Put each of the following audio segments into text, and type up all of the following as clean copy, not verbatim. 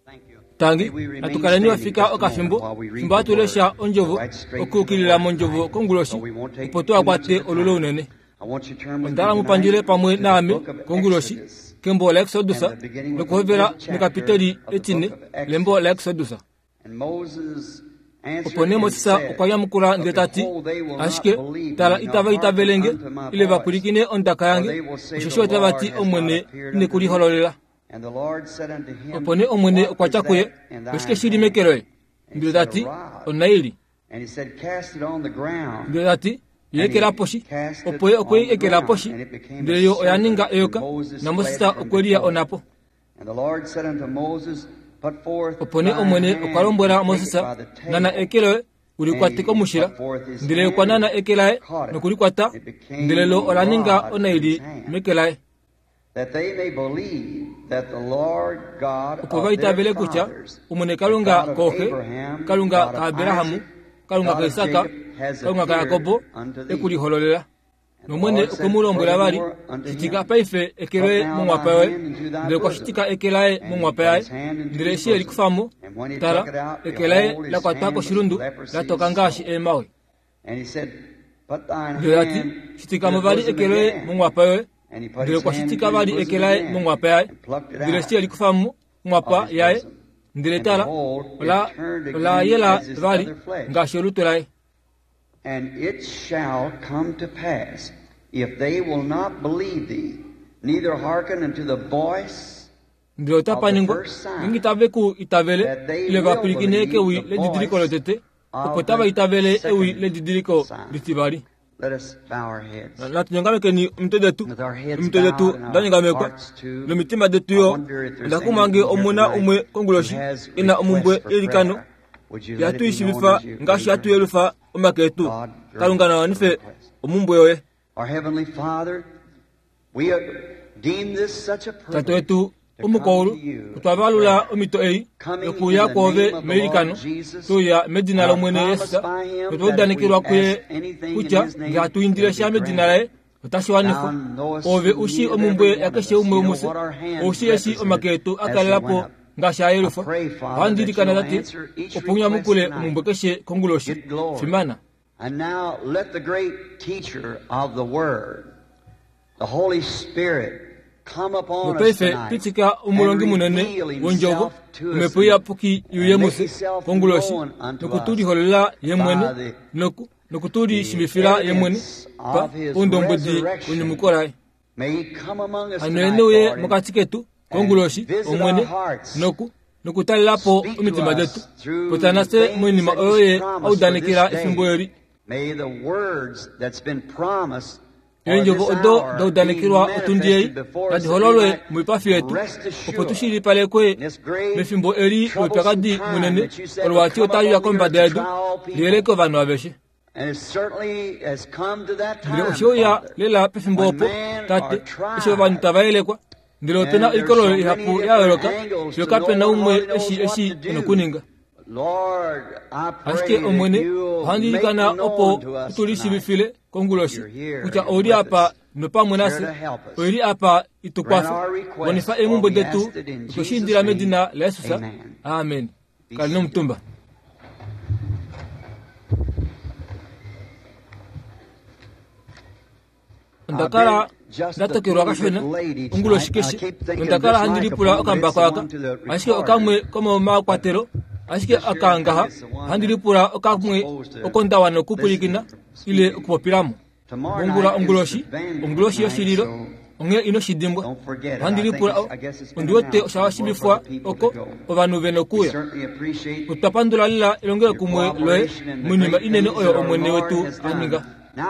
tangi atukale wafika okafimbo fimbo atulesha onjovu okukilila monjovu konguloshi upoto akwate ololo unene ndala mupanjile pamwe nami konguloshi kembo la Exodusa nokuhovera mekapiteli etine lembo la Exodusa opone Mosisa okwaya mukula ndetati ashike tala itavelenge ile bakulikine ondaka yange ushosho tabati omwene nekuli hololela opone omwene okwachakuye ushike shiri mekeroe ndetati onaili ndetati yekera poshi opoye okwe ekera poshi ndeyo oyaninga eyoka na Mosisa okwelia onapo opone omwene okwalombwera Mosisa nana ekeroe ulikwatiko mushira ndile kwa nana ekelae nokulikwata ndilelo olaninga onaili mekelae okuva itabele kucha umwene kalunga kohe kalunga ka Abirahamu kalunga ka Isaka kalunga ka Yakobo ekuli hololela nomwene okumulombwela bali sitika paife ekeroe mumwapawe ndile kwa shitika ekelae mumwapawe ndile shi elikufamu tala ekelae la kwatako shirundu la toka ngashi emawe ndile ati shitika mabali ekeroe mumwapawe ndile kwa shitika bali ekelae mumwapawe ndile shi elikufamu mwapa yae ndile tala la yela bali ngashi olutulae. And it shall come to pass, if they will not believe thee, neither hearken unto the voice ndilo tapaningo ngitaveku itavele ile vapilikine kewi le didiriko lotete opotava itavele ewi le didiriko litibari. Let us bow our heads. La tunyangame ni mtedetu ndanyangame kwa le mitima detu yo ndakumange omuna umwe konguloshi ina omumbwe elikano yatu ishimifa ngashi yatu yelufa omaketu kalungana wanife omumbwe yoye. Our heavenly Father, we deem this such a privilege tatu umukolu twabalula omito ei okuya kwove melikano tuya medina lo mwene Yesu tudanikirwa kuye kucha ngatu indire sha medina lae utashwaniko ove ushi omumbwe yakeshe umwe umuse ushi yeshi omaketu akalelapo ngasha yelufa wandirikana dati opunya mukule omumbwe keshe konguloshi fimana. And now let the great teacher of the word, the Holy Spirit, come upon us tonight pitika umulongi munene wonjogo umepuya puki yuyemuse konguloshi nokutudi holela yemwene nokutudi shimifira yemwene pa undombodi unimukora aneneuye mukatiketu konguloshi omwene nokutalilapo umitima detu potanase mwenima oye audanikira ifimboyeri. May the words that's been promised enjogo odo daudanikirwa otundiyei kadi hololwe muipafi yetu opotushiri pale kwe mefimbo eri mwipakadi munene olwati otayu ya komba dedu liyeleko vanu wabeshe ndile oshoya lela pefimbo opo tate isho vanu tavaelekwa ndile otena ikolo ihapu yaweloka yokape na umwe eshi enokuninga. Ashike omwene handirikana opo kutulishi bifile konguloshi kucha ori apa nopa mwenase ori apa itukwafu wanifa emumbo detu kushindira medina la Yesusa. Amen. Kalino mtumba ndakara datokirwa kashwena konguloshi keshi ndakara handiripula okamba kwaka ashike okamwe komo makwatero ashike akangaha handilipura okamwe okondawano kupulikina ile okupopiramo ongula onguloshi yoshililo onge ino shidimbwa handilipura ondiwote oshawashibifwa oko ovanu venokuya utapandula lila ilongele kumwe loe munima inene oyo omwene wetu aninga.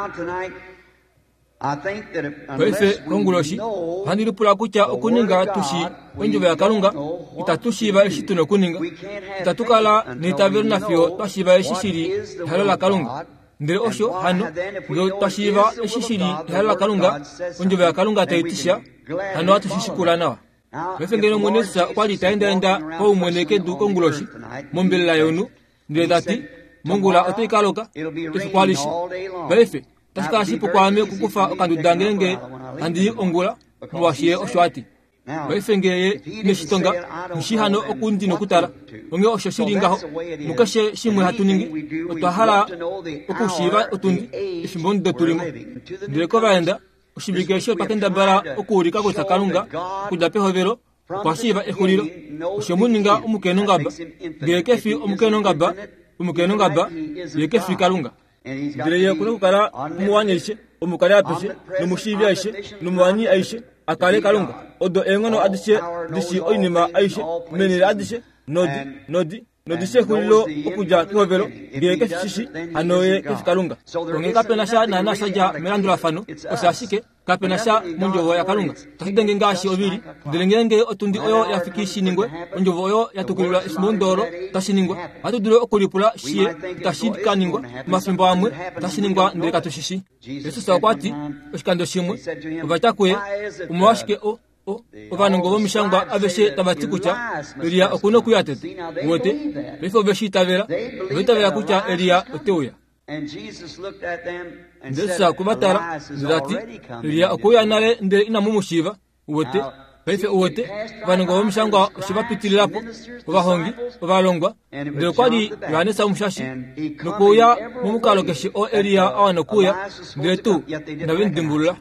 Kwefe konguloshi handilipura kucha okuninga tushi wenjove ya kalunga itatushiba eshituno kuninga itatukala nitaverna fio twashiba eshishiri halola kalunga ndire osho hano ngo twashiba eshishiri halola kalunga wenjove ya kalunga taitisha hano atushishikula nawa. Kwefe ngeno mwenesa kwali taenda kwa umweneke du konguloshi mombela yonu ndire dati mongula otoikaloka tufukwalishi kwefe tasika shipo kwame kukufa okandudangenge andi ongula mwashiye oshwati baifengeye nishitonga nshihano okundi nokutala onge oshishiringaho mukashe shimwe hatuningi otwahala okushiba otundi ishimbondo tulimo ndeko baenda ushibikeshe pakenda bara okurika kotakalunga kudape hovero kwashiba ehuliro ushemuninga umukeno ngaba gekefi umukeno ngaba yekefi kalunga direye kunukala muwanyeshe umukale apeshe numushibi aishe numwani aishe akale kalunga odo engono adishe dishi oinima aishe menire adishe nodishe hulilo okuja hovero geke shishi anoye kefikalunga onge kapenasha na nashaja melandula fano osashike kapenasha munjovo ya kalunga takidenge ngashi obiri dilengenge otundi oyo yafikishiningwe munjovo oyo yatukulula ismondoro tashiningwe atuduro okulipula shie tashikaningwa mafimbo amwe tashiningwa ndireka tushishi Yesu sakwati oshikando shimwe uvatakwe umwashike Ovanongo vomishangwa aveshe tabatikucha Elia okuno kuyatete wote befo beshitavera vetavera kucha Elia oteuya ndesa kubatara ndati Elia okuya nale nde inamumushiva wote befe wote vanongo vomishangwa shivapitilirapo ovahongi ovalongwa nde kwadi vanesa umushashi nokuya mumukalokeshe o Elia awanokuya nde tu ndavendimbulula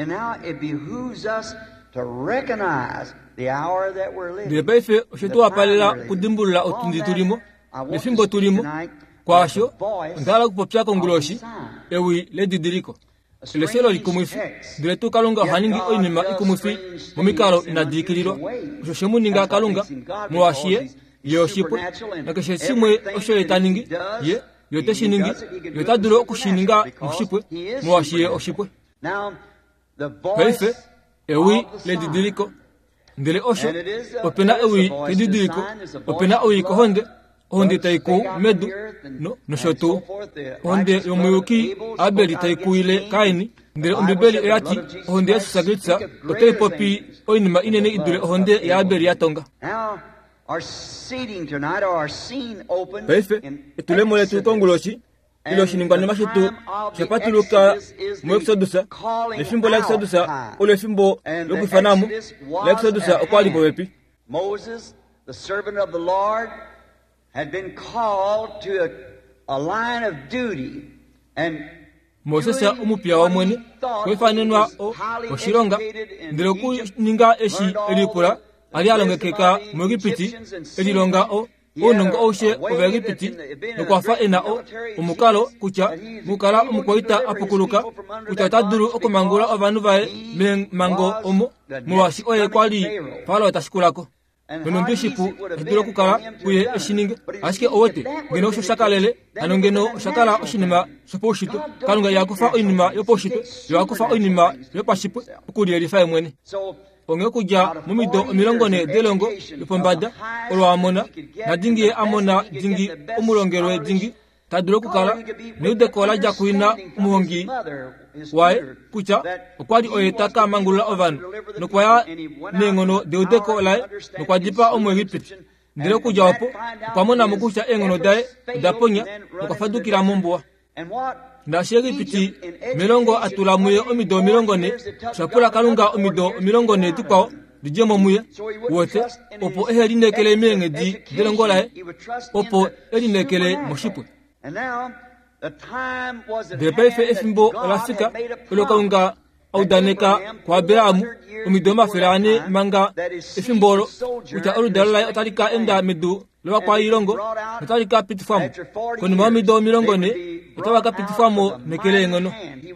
to recognize the hour that we're living. Bebefe shetu apalila kudimbulula otundi tulimo lefimbo tulimo kwasho ndala kupopya konguloshi ewi ledidiriko leselo likumufi diretu kalunga haningi oinima ikumufi mumikalo inadikiliro shoshemuninga kalunga muwashie yoshipwe nakeshe simwe oshoyetaningi ye yoteshiningi yotaduro okushininga mushipwe muwashie oshipwe Now the voice ewi ledidiriko ndele osho opena ewi ledidiriko opena ewi kohonde taiku medu no shotu honde yomuyuki abeli taiku ile kaini ndele ombebeli erati honde susagritsa otei popi oinima inene idule honde ya abeli yatonga our seating tonight or our scene open etulemo letu konguloshi ilo shiningwane mashitu shepatuluka mu Exodusa lefimbo la Exodusa olefimbo lokufanamu la Exodusa okwalipo wepi Moses the servant of the Lord had been called to a line of duty and Moses umupya wa mwene kwefanenwa oshironga ndiroku ninga eshi elipura ali alongekeka mu Egipti elilonga onongo oshe ovegipiti nokwafa enao omukalo kucha mukala omukwaita apukuluka kucha taduru okumangula abantu bae mango omo muwashi oye kwali palo atashikulako nonombishipu eduro kukala kuye eshininge ashike owote ngeno osho shakalele anongeno shakala oshinima shoposhito kalunga yakufa oinima yoposhito yakufa oinima yopashipwe ukuli elifa mwene onge kuja mumido omilongone delongo ipombada olwamona nadingi amona dingi omulongerwe dingi taduro kukala neude kola jakuina umuhongi wae kucha okwadi oyetaka mangulula ovanu nokwaya nengono deude kola nokwadipa omwegipiti ndilo kuja wapo kwamona mukucha engono dae daponya nokafadukira mumbwa ndashegi piti milongo atulamuye omido milongone shapula kalunga omido milongone tukao dijemo muye wote opo ehelinekele menge di delongolae opo elinekele moshipwe depefe efimbo olafika olokaunga audaneka kwa Beramu omido mafirane manga efimbolo uta oludalai otalika enda medu lewa kwa ilongo otalika pitifamu koni mamido milongone otawaka pitifamu nekele ngono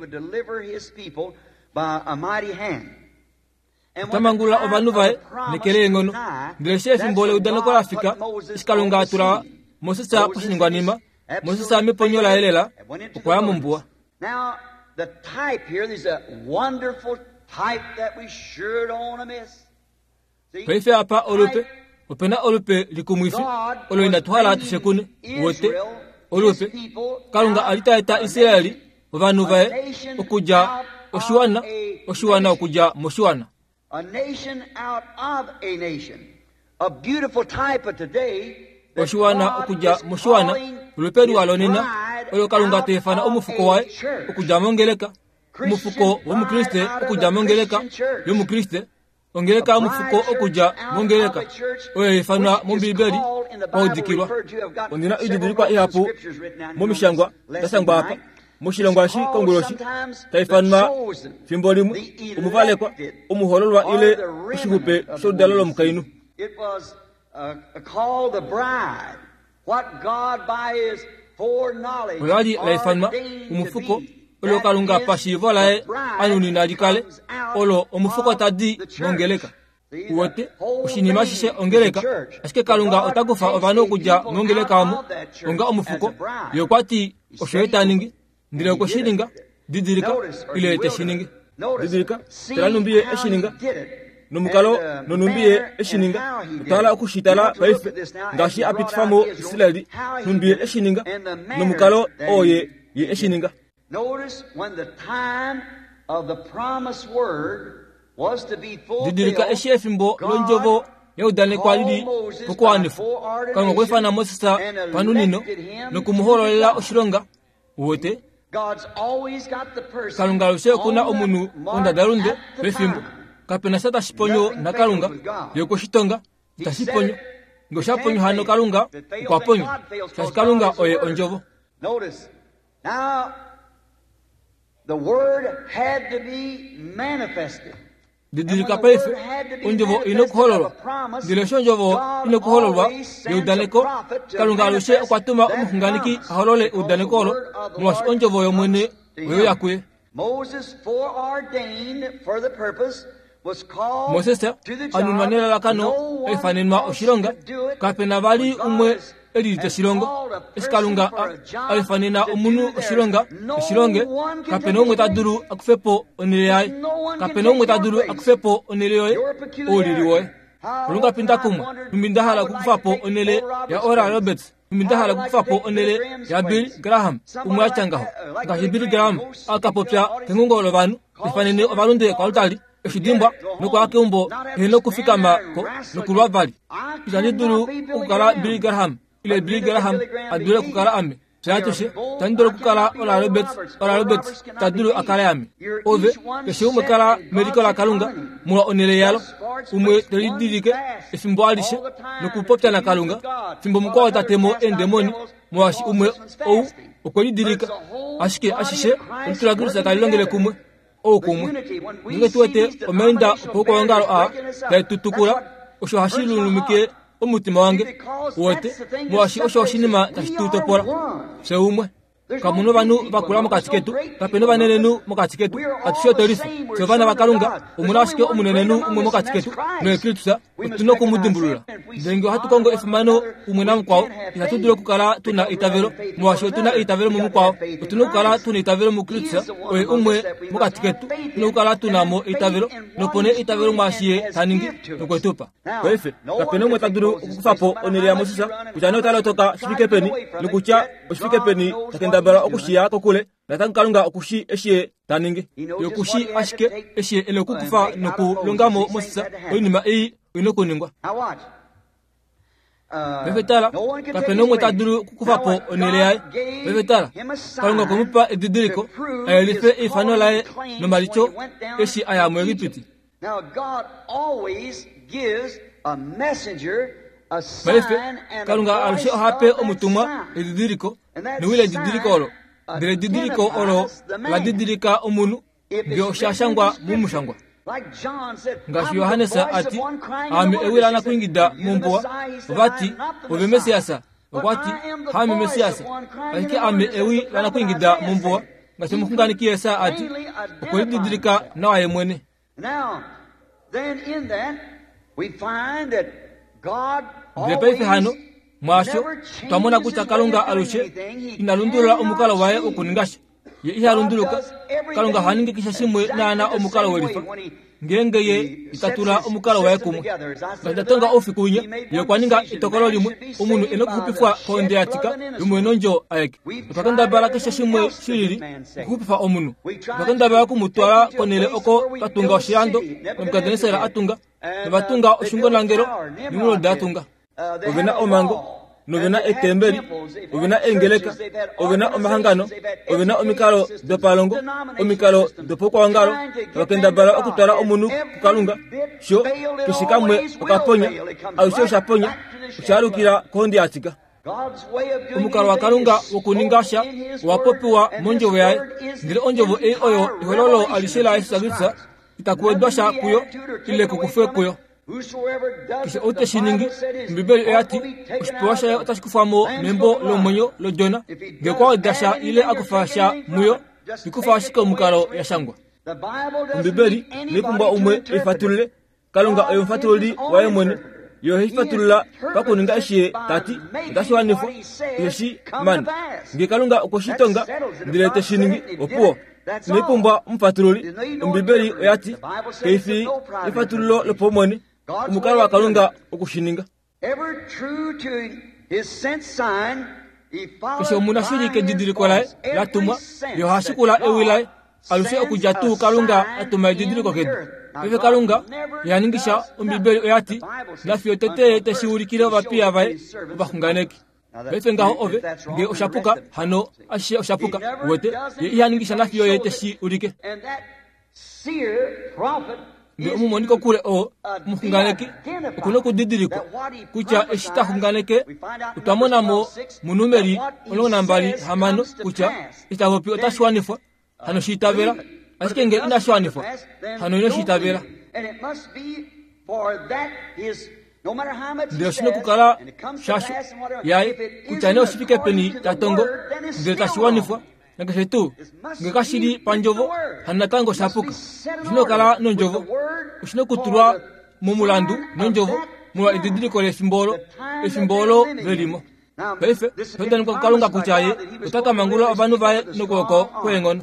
tamangula obanuvae nekele ngono ndileshe efimbole udaneko lafika iskalunga atula Mosesa pashiningwanima Mosesa miponyola elela okwaya mumbua. Now the type here, there's a wonderful type that we sure don't want to miss. Peife apa olupe opena olupe likumwifi oloinda twala tushekune wote olupe kalunga alitaeta Israeli ovanuvae okuja oshuana okuja moshuana. A nation out of a nation. A beautiful type of today. Oshuana okuja moshuana uluperu walonena oyo kalunga tefana omufuko wae okuja mongeleka umufuko w'umukriste okuja mongeleka y'umukriste ongeleka mufuko okuja mongeleka oye fana mumbibeli odikirwa ondina ididikwa ihapu mumishangwa dasangwa apa mushilongwashi kongoloshi taifanma fimbolimu umuvalekwa umuhololwa ile ushihupe shodalolo mukainu. It was called the bride, what God by his foreknowledge Oladi laifanma umufuko olo kalunga pasivo lae anuni nadikale olo umufuko tadi mongeleka wote ushinimashishe ongeleka aske kalunga otakufa ovano kuja mongeleka amu onga umufuko yokwati oshoetaningi ndile ko shininga didirika ile te shiningi didirika teranumbiye eshininga numukalo nonumbiye eshininga tala okushitala baife ngashi apitfamo isiladi numbiye eshininga numukalo oye ye eshininga. Notice when the time of the promised word was to be fulfilled. Didirika eshefimbo lonjovo yaudane kwa didi pokwanifu kama kwefana Moses panunino nokumuhololela oshironga wote God's always got the person kalunga lushe kuna omunu onda darunde befimbo kapena sata shiponyo na kalunga yoko shitonga tashiponyo ngoshaponyo hano kalunga kwa ponyo kalunga oye onjovo. Notice now the word had to be manifested. Didirika paife onjovo inokuhololwa dileshonjovo inokuhololwa yudaneko kalunga lushe kwatuma umuhunganiki aholole udanekolo mwashi onjovo yomwene oyo yakwe. Moses foreordained for the purpose was called Moses anunwanela lakano efanenwa oshironga kapena bali umwe elite shirongo eskalunga alifanena omunu oshironga shironge kapena umwe taduru akufepo oneleyai kapena umwe taduru akufepo oneleyoe oliliwoe olunga pinda kumwa mbindahala kukufapo onele ya Oral Roberts mbindahala kukufapo onele ya Bill Graham umwe achangaho ngashi Bill Graham akapopya kengongolo banu ifanene obalunde kwa altali eshidimba nuko akeumbo heno kufika mako nukulwa vali izaniduru ukala Bill Graham ile Bill Graham adure kukala ame Sayatoshe tandoro kukala Oral Roberts taduru akala ame ove keshe umwe kala medical akalunga mwa onele yalo umwe telididike efimbo alishe nukupopya na kalunga fimbo mukwa tatemo endemoni mwashi umwe ou okolidirika ashike ashishe ultulagirisa kalilongele kumwe okumwe ninge tuwete omenda poko ngalo a la tutukula osho hashilulumike omutima wange wote mwashi osho shinima tashitutopora seumwe kamuno banu bakula mukatiketu kapeno banenenu mukatiketu atusho torifa sevana bakalunga omunashike omunenenu umwe mukatiketu no ekiltusa tuno kumudimbulula dengo hatukongo efumano umwe namkwao inatudule kukala tuna itavero mwashi tuna itavero mumukwao tuno kukala tuna itavero mukiltusa oye umwe mukatiketu no kukala tuna mo itavero no pone itavero mwashi taningi nokwetupa wefe kapeno mwetaduru kufapo onelea Moses kujano talo toka shikepeni nukucha oshikepeni takenda bara okushia kokule natankalunga okushi eshe taningi yokushi ashike eshe elokukufa nokulongamo Moses oyinima inokuningwa befetala kapeno mwetaduru kukufapo onelea befetala kalunga kumupa edidiriko elife ifanolae nomalicho eshe ayamwe ripiti. Now God always gives a messenger a sign Balefe and kalunga a alushe voice hape of that omutuma sign. edidiriko And that niwile sign didiriko olo dire didiriko olo la didirika omunu byo shashangwa mumushangwa Like John said, ngashi I'm Yohane the sa voice of ati one crying in ame the ewila na wilderness. kuingida He said, mumboa "You the Messiah." He said, vati "I am not the ove Messiah, mesiasa but wakati I am the hame voice mesiasa of one crying in alike the ame wilderness." ewi The la na prophet kuingida Isaiah mumboa said, ngashi mukungani kiesa ati okoli didirika na waye mwene. Now, then in that, we find that God Depefe hano always mwasho never twamona changes kucha his kalunga way of alushe doing anything. He inalundula omukalo waye cannot okuningasha ye ihalunduluka kalunga haninge kishashimwe nana omukalo welifa ngenge ye itatula omukalo waye kumwe ngatonga ofi kunye ye kwaninga itokolo limwe omunu enokuhupifwa konde atika umwe nonjo ayeke pakanda baraka kishashimwe shiriri kuhupifa omunu pakanda baraka kumutwala konele oko katunga oshiyando omkadenesera atunga batunga oshungo langero nimulo datunga ovena omango novena etemberi, ovena engeleka, ovena omahangano, ovena omikalo dopalongo, omikalo dopokwangalo, wakenda bala okutwala omunu kukalunga, sho tushikamwe okaponya, au sho shaponya, usharukira kondi atika. Omukalo wakalunga wokuningasha wapopiwa monjovo yaye, ndile onjovo oyo ihololo alishela esagisa, itakuedwasha kuyo, ile kukufwe kuyo. Kisha ote shiningi, mbibeli eyati, ushipewasha ya otashikufamo membo lo mwenyo lo jona, gekwa odasha ile akufasha muyo, ikufashika omukalo ya shangwa. Mbibeli, nikumba umwe ifatulile, kalunga oyo mfatuli wae mwene, yo hifatulila pakuninga ishiye tati, ndashwa nifo, yoshi mani. Ngekalunga ukoshitonga, ndilete shiningi, opuo. Nikumba mfatuli, mbibeli eyati, keifi ifatulilo lopo mwene, umukalo wa kalunga ukushininga. Kisha umunashiri ke didiriko lae, latuma, yo hashikula ewilae, aluse okujatu kalunga atuma didiriko kedu. Pefe kalunga, yaningisha umbibeli oyati, nafiyo tete teshiurikile wapia vae, ubakunganeki. Pefe ngaho ove, ge oshapuka, hano, ashe oshapuka, uwete, yaningisha nafiyo ye teshiurike. Nge umumoniko kule o mukunganeke ukuno kudidiriko kucha eshita kunganeke utamona mo munumeri olona mbali hamano kucha itawopi otashwanifwa hano shitabera asike nge inashwanifwa hano ino shitabera ndio shino kukala shashu yae kucha neo shifike peni tatongo ndio tashwanifwa Nagasetu, ngakashiri panjovo, hanatango shapuka. Ushino kala nonjovo, ushino kuturwa mumulandu nonjovo, mula ididiriko le simbolo velimo. Befe, penda nuko kalunga kuchaye, utaka mangulo abanu vae nukoko kwengono.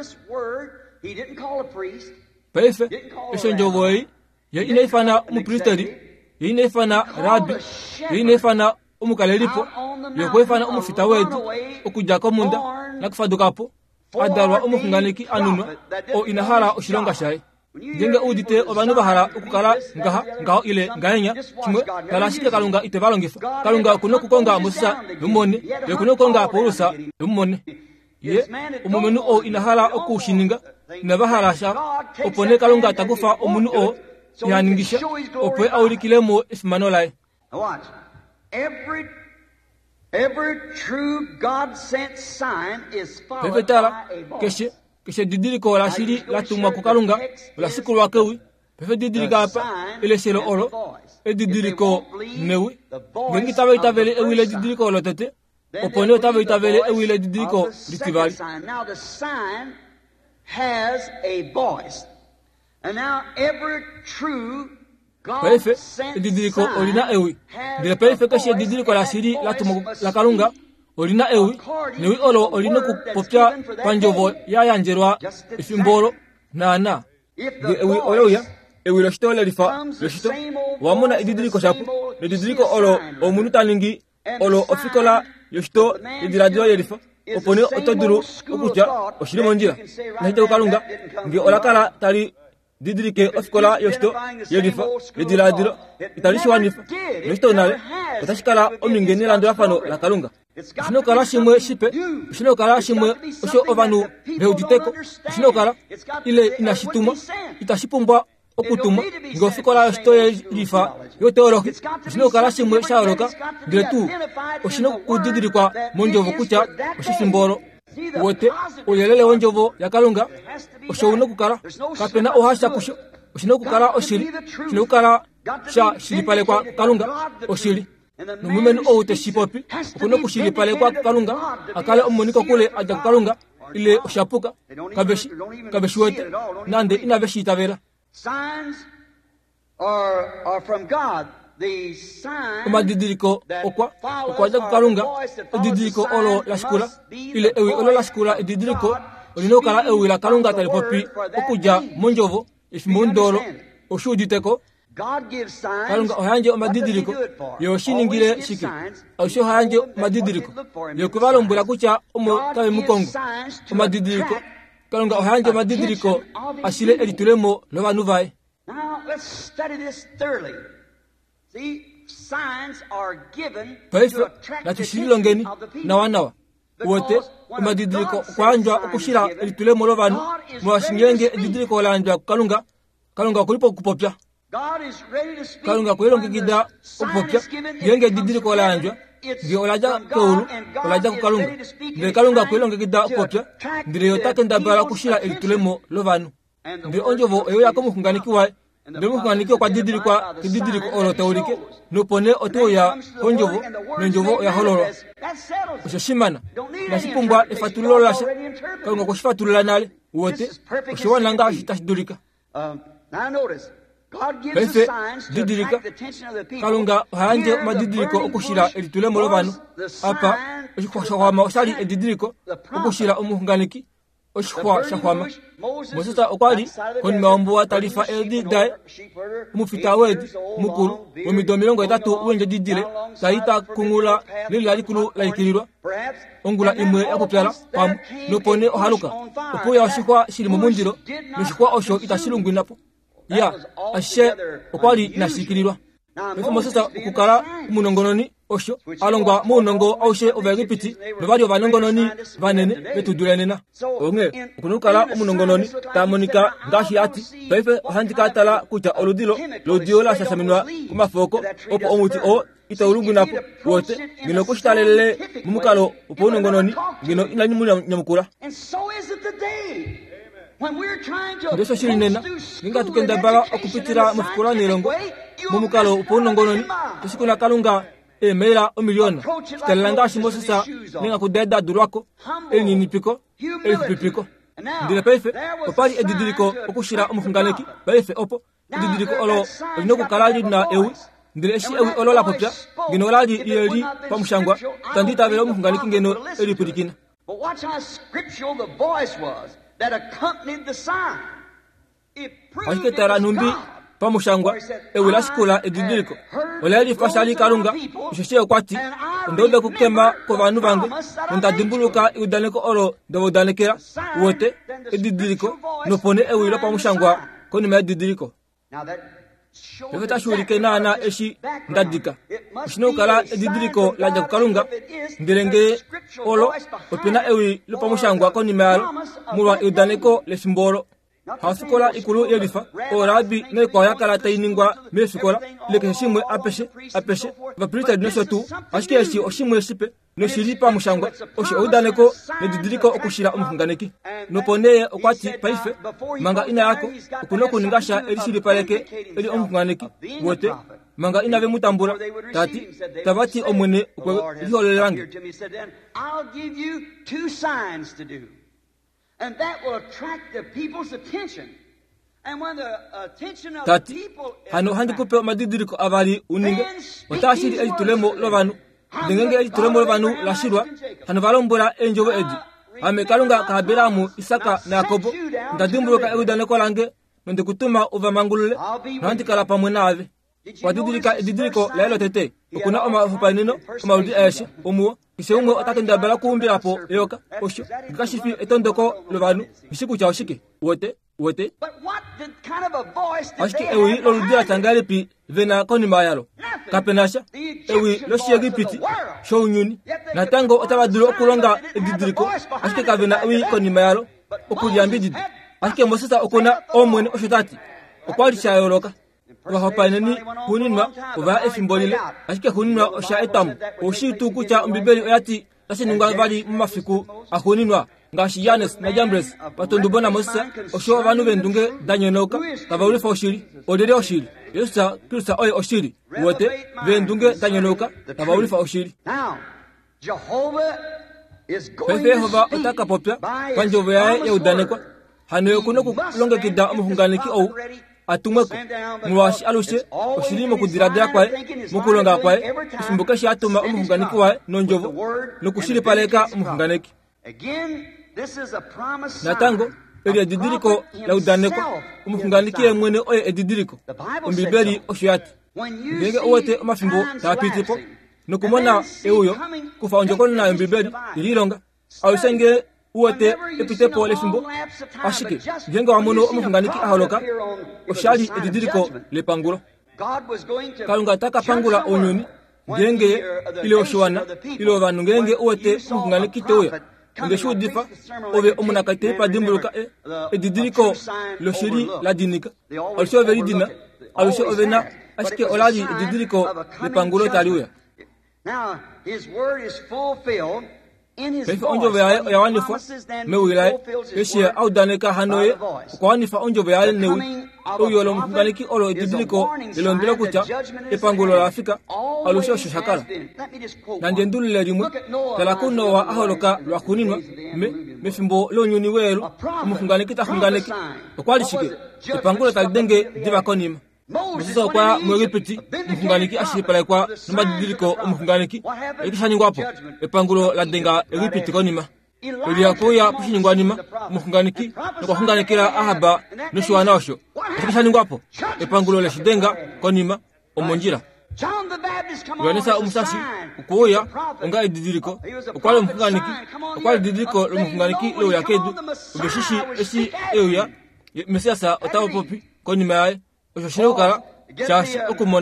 Befe, esonjovo ei, ye inefana umupristeri, ye inefana rabi, ye inefana umukalelipo, ye kwefana umufita wedu, okujako munda, nakufadukapo, adalwa umukunganiki anuno, o inahara ushilonga shaye. Ngenge udite obanu bahara ukukala ngaho ile ngaenya, chimwe, kalashike kalunga ite balongifa. Kalunga kuno kukonga musa, lumone, ye kuno kukonga porusa, lumone. Ye, umumenu o inahara okushininga, nabahara sha, opone kalunga takufa omunu o, yaningisha, opwe aulikilemo ismanolai. Watch. Every true God-sent sign is followed by a voice. Keshe didiriko la shiri la tuma kukalunga, la sikulu wa kewi, pefe didirika hapa, ile shelo olo, didiriko newi, gengi tawe itavele ewile didiriko olo tete, opone tawe itavele ewile didiriko litivali. Now the sign has a voice. And now every true Pefe, didiriko olina ewi. Dile pefe keshe didiriko la shiri la tuma la kalunga, olina ewi, newi olo olina kupopya panjovo ya yanjerwa ifimbolo na. De ewi olo ya, ewi loshito le rifa, loshito, wamuna ididiriko shapu, le didiriko olo omunuta ningi, olo ofikola loshito idiradio le rifa, opone otoduru okucha, oshiri monjira, nahite ukalunga, nge olakala tari didirike ofikola yoshito yedifa yediladiro italishwanifa yoshito nale utashikala omingeni lando afano la kalunga shino kala shimwe shipe shino kala shimwe osho ovanu beuditeko shino kala ile inashituma itashipumbwa okutuma ngofikola yoshito yedifa yoteoloki shino kala shimwe shaoloka diretu oshino kudidirikwa monjovo kucha oshisimbolo wote oyelele onjovo ya kalunga oshouna kukara kapena ohasha kusho oshino kukara oshiri shino kukara sha shiripale kwa kalunga oshiri numumenu oute shipopi kuno kushiripale kwa kalunga akale omoniko kule aja kalunga ile oshapuka kabeshi wote nande inabeshi itavela signs are from God. Kuma didiriko okwa jagu kalunga didiriko olo la skula ile ewi olo la skula didiriko olino kala ewi la kalunga tali popi okuja monjovo ifmondolo oshuditeko kalunga ohanje omadidiriko yo shiningire shiki osho hanje omadidiriko yo kubalombula kucha omo tawe mukongo omadidiriko kalunga ohanje omadidiriko asile editulemo no banuvai. Now let's study this thoroughly. See, paife na tushilongeni na wanawa wote umadidiriko kwanjwa ukushira elitule molo vanu mwashingenge edidiriko walanjwa kalunga kulipo kupopya kalunga kuilonge gida kupopya ngenge edidiriko walanjwa ndio olaja kaulu olaja kukalunga ndio kalunga kuilonge gida kupopya ndio yotake ndabala kushira elitule molo vanu ndio onjovo eyo yako mukunganikiwa ndio mukunganikiwa kwa didiriko olo teorike nupone otoya onjovo njovo ya hololo ushashimana nasipumbwa ifatulo lashe kalunga kushifatulula nale wote ushiwana nga shitashidulika Pefe didirika kalunga hanje madidiriko okushira elitule molo vanu apa ushkwama osali edidiriko okushira umuhunganiki oshkwa shahwama Moses okwali koni maombo tarifa edidai mufita wedi mukuru omidomilongo etatu wenje didire saita kungula lila likulu laikilirwa ongula imwe akopyala pam nopone ohaluka opoya oshikwa shiri mumundiro noshikwa osho itashilungwinapo ya ashe okwali nasikilirwa Moses okukala munongononi osho alongwa munongo aushe ovagipiti bavali vanongononi vanene betudulenena onge kunukala umunongononi tamonika ngashi ati paife handika tala kucha oludilo lodio la shasaminwa kumafoko opo omuti o itaulungu napo wote ngino kushtalele mumukalo opo unongononi ngino inanyumuna nyamukula Ndeso shiri nena, ninga tukenda bala okupitira mufukula nirongo, mumukalo uponongononi, tusikuna kalunga meira omiliona, kitalanga shimosisa ninga kudeda durwako, eli nipiko, eli kupipiko. Ndile paife, opari edidiriko okushira umufunganeki, paife opo, edidiriko olo, olinoku kalali na ewi, ndile eshi ewi olo la popya, gino lali ili pamushangwa, tandita vele umufunganeki ngeno eli pudikina. But watch how scriptural the voice was that accompanied the sign. It proved it was God. Pamushangwa ewila shikola edidiriko olali fashali kalunga shishye kwati ndobe kukema ko vanhu vange ndadimbuluka udaneko olo ndodanekera wote edidiriko nopone ewila pamushangwa koni me edidiriko Eveta shurike na eshi ndadika shinokala edidiriko laja kukalunga ndirenge olo opina ewi lo pamushangwa koni malo mulwa udaneko lesimbolo Hasikola ikulu yelifa orabi ne kwa yakala tainingwa mesikola leke shimwe apeshe vaprita dinosho tu ashikeshi oshimwe sipe no shilipa mushangwa oshi odaneko ne didiriko okushira umufunganeki no poneye okwati paife manga ina yako kunoko ningasha elishilipa leke eli umufunganeki wote manga ina ve mutambura tati tabati omwene liholelange I'll give you 2 signs to do. And that will attract the people's attention. And when the attention of the people hano handikupe madidiriko avari uninga watashiri elitulemo lovanu dengenge elitulemo lovanu lashirwa hano valombora enjovo edi amekalunga kahabiramu Isaka na Yakobo ndadimbuluka eudaneko lange nonde kutuma uvamangulule nandikala pamwe nave wadidirika edidiriko laelo tete okuna oma hupanino oma udi eshe omuo Kiseumo atakenda bala kuumbira po yoka osho gashifi etondoko lovanu bisiku cha oshike wote But what kind of a voice did they ewi lo ludia tangale pi vena koni mayalo kapenasha ewi lo shiegi piti show nyuni na tango otabadulo okulonga edidiriko ashike kavena ewi koni mayalo okulyambi didi ashike mosesa okona omwene oshotati okwali cha yoloka wahopaneni huninwa uva efimbolile ashike huninwa osha etamu oshitu kucha mbibeli oyati tasinunga vali mumafiku ahuninwa ngashi Yanes na Jambres patondubona Moses osho vanu vendunge danyenoka tavauli oshiri odere oshiri Yesu Kristo oye oshiri wote vendunge danyenoka tavauli oshiri Now Jehovah is going Jehova otaka popya kwanjove yae udanekwa hano kuno kulonga kida umuhunganiki ou atumweko mwashi alushe oshirimo kudiradira kwae mukulonga kwae isumbuka shi atuma umuhunganiki wae nonjovo nokushiri paleka umuhunganiki natango eli edidiriko la udaneko umuhunganiki mwene oye edidiriko umbibeli oshoyati ngenge owote omafimbo tapitipo nokumona euyo kufa onjokoni na umbibeli ililonga awusenge uwote epitepo lefimbo ashike jenga wamono umuhunganiki aholoka oshali edidiriko lepangulo kalunga takapangula onyoni ngenge ile oshiwana ile vanhu ngenge uwete umfungane kitoya ngeshu difa ove omunakate pa dimbuluka edidiriko lo shiri la dinika also veri dina also ovena aske oladi edidiriko le pangulo taliuya. Now his word is fulfilled in his voice. Onjo veya yawanifa me wilai esia au daneka hanoye kwanifa onjo veya newi oyolo mfunganiki olo edidiriko elondelo kucha epangulo la Afrika alusho shakala nandendulile rimwe talakuno wa aholoka lwakuninwa me fimbo lonyuni welu mfunganiki tafunganiki kwalishike epangulo talidenge dibakonima Msisa kwa mwegipiti mfunganiki ashipala kwa numadidiriko mfunganiki ekishanyingwapo epangulo la denga egipiti konima eliyakoya kushingwanima mfunganiki nokufunganikira ahaba noshuwana osho ekishanyingwapo epangulo la shidenga konima omonjira Yohanesa umusashi ukuoya unga edidiriko ukwale mfunganiki ukwale didiriko lo mfunganiki lo yakedu ubeshishi esi eoya mesiasa otawo popi konima yae oshoshirukala chashi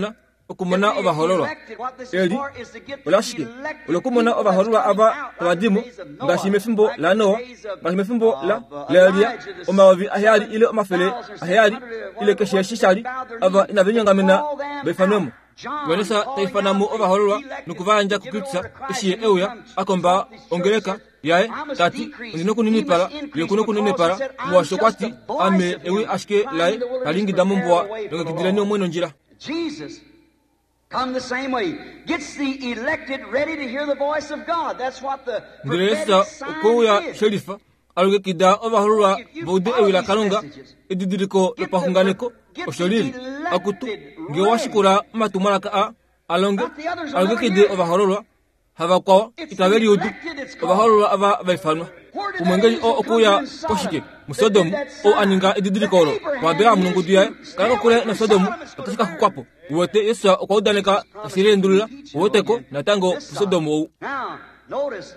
okumona obahororwa eli ulashike ulokumona obahororwa aba abadimu ngashime fimbo la Noa ngashime fimbo la Elia omawavi ahari ile omafele ahari ile kesheshishali aba inavenyangamena befanemo Yohanesa taifanamu obahororwa nukuvanja kukitsa eshiye euya akomba ongeleka yae tati ndinokuninipala yokunokuninipala mwashokwati ame ewe ashke lai alingi damumbwa ngakidilani omweno njira. Jesus come the same way, gets the elected ready to hear the voice of God. That's what the prophetic sign is. Sherifa aluge kida obahororwa bode ewe la kalunga edidiriko lepahunganeko oshoriri akutu ngewashikura matumaraka alonge aluge kide obahororwa hava kwa itaveri udu obahororwa aba baifanwa umengeli okuya koshike musodomu o aninga edidirikoro wabera munungudiya kaka kule na sodomu atashika kukwapo wote Yesu okaudaneka asire ndulula woteko natango sodomu. Now notice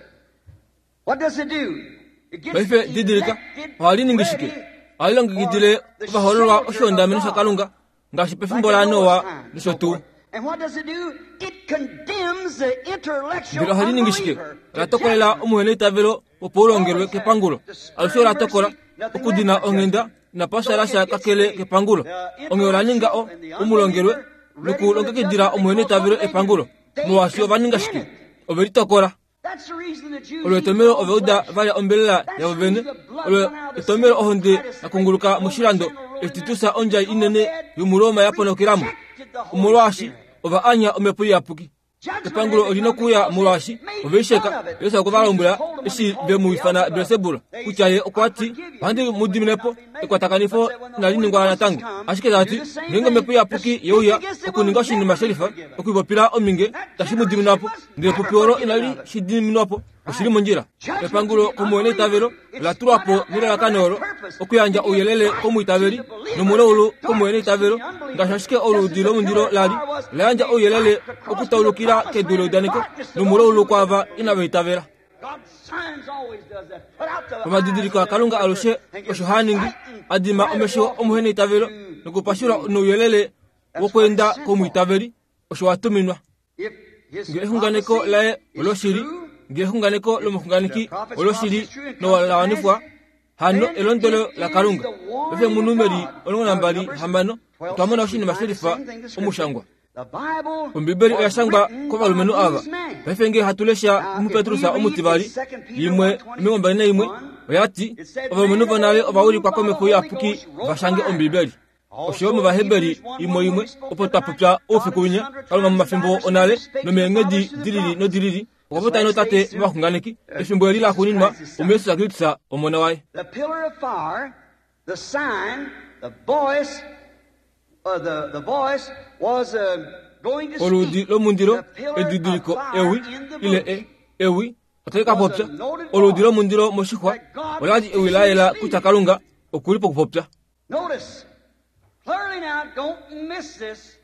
what does it do? Baife didirika walini ngishike alonge gidile obahororwa oshonda menisha kalunga ngashipe fimbola Noa nishotu. And what does it do? It condemns the intellectual Bilo halini ngishike ratokolela omuhene tavelo opolongerwe kepangulo alsho ratokola okudina ongenda na pasarasha kakele kepangulo ongolaninga o umulongerwe nukulonga kidira omuhene tavelo epangulo muwasho vaningashike overitokora olwetomero oveuda vaya ombelela ya ovene olwetomero ohonde akunguluka mushirando etitusa onjai inene yumuroma yaponokiramu umulwashi ova anya omepo yapuki epangulo olinokuya mulwashi ovesheka yosa kuvalumbula esi bemuifana Beelzebula kuchaye okwati bandi mudiminepo ekwatakanifo naliningwa natango ashike dati ningo mepo yapuki yeuya okuninga shini masherifa okubopira ominge tashimudiminapo ndepopioro inali shidiminapo oshiri munjira epangulo komwene tavero la turapo nira la kanoro okuyanja uyelele komuitaveri nomulolo komwene tavero ngashashike oludilo mundiro lali lanja uyelele okutaulukira kedulo daniko nomulolo kwava inaveitavera omadidiriko kalunga aloshe oshohaningi adima omesho omuhene itavero nokupashura noyelele wokwenda komuitaveri oshoatuminwa ngehunganeko lae oloshiri ngehunganeko lomuhunganiki oloshiri no lawanifwa hano elondolo la kalunga efe munumeri olonambali hamano twamona oshini masherifa omushangwa ombibeli oyashangwa kovalumenu ava efenge hatulesha umupetrusa omutibali yimwe imengomba ine yimwe oyati ovalumenu vanale ovauli kwakome kuya puki vashange ombibeli oshomu bahebeli yimwe opotapupya ofikunya kalunga mumafimbo onale nomengedi diriri no diriri okopota ino tate mvahunganiki efimbo elila kuninwa umesu sakritisa omona wae. The pillar of fire, the sign, the voice, the voice was going to speak. Oludi lo mundiro edidiriko ewi ile ewi ateka popya oludi lo mundiro moshikwa oladi ewilaela kutakalunga okulipo kupopya. Notice clearly now, don't miss this.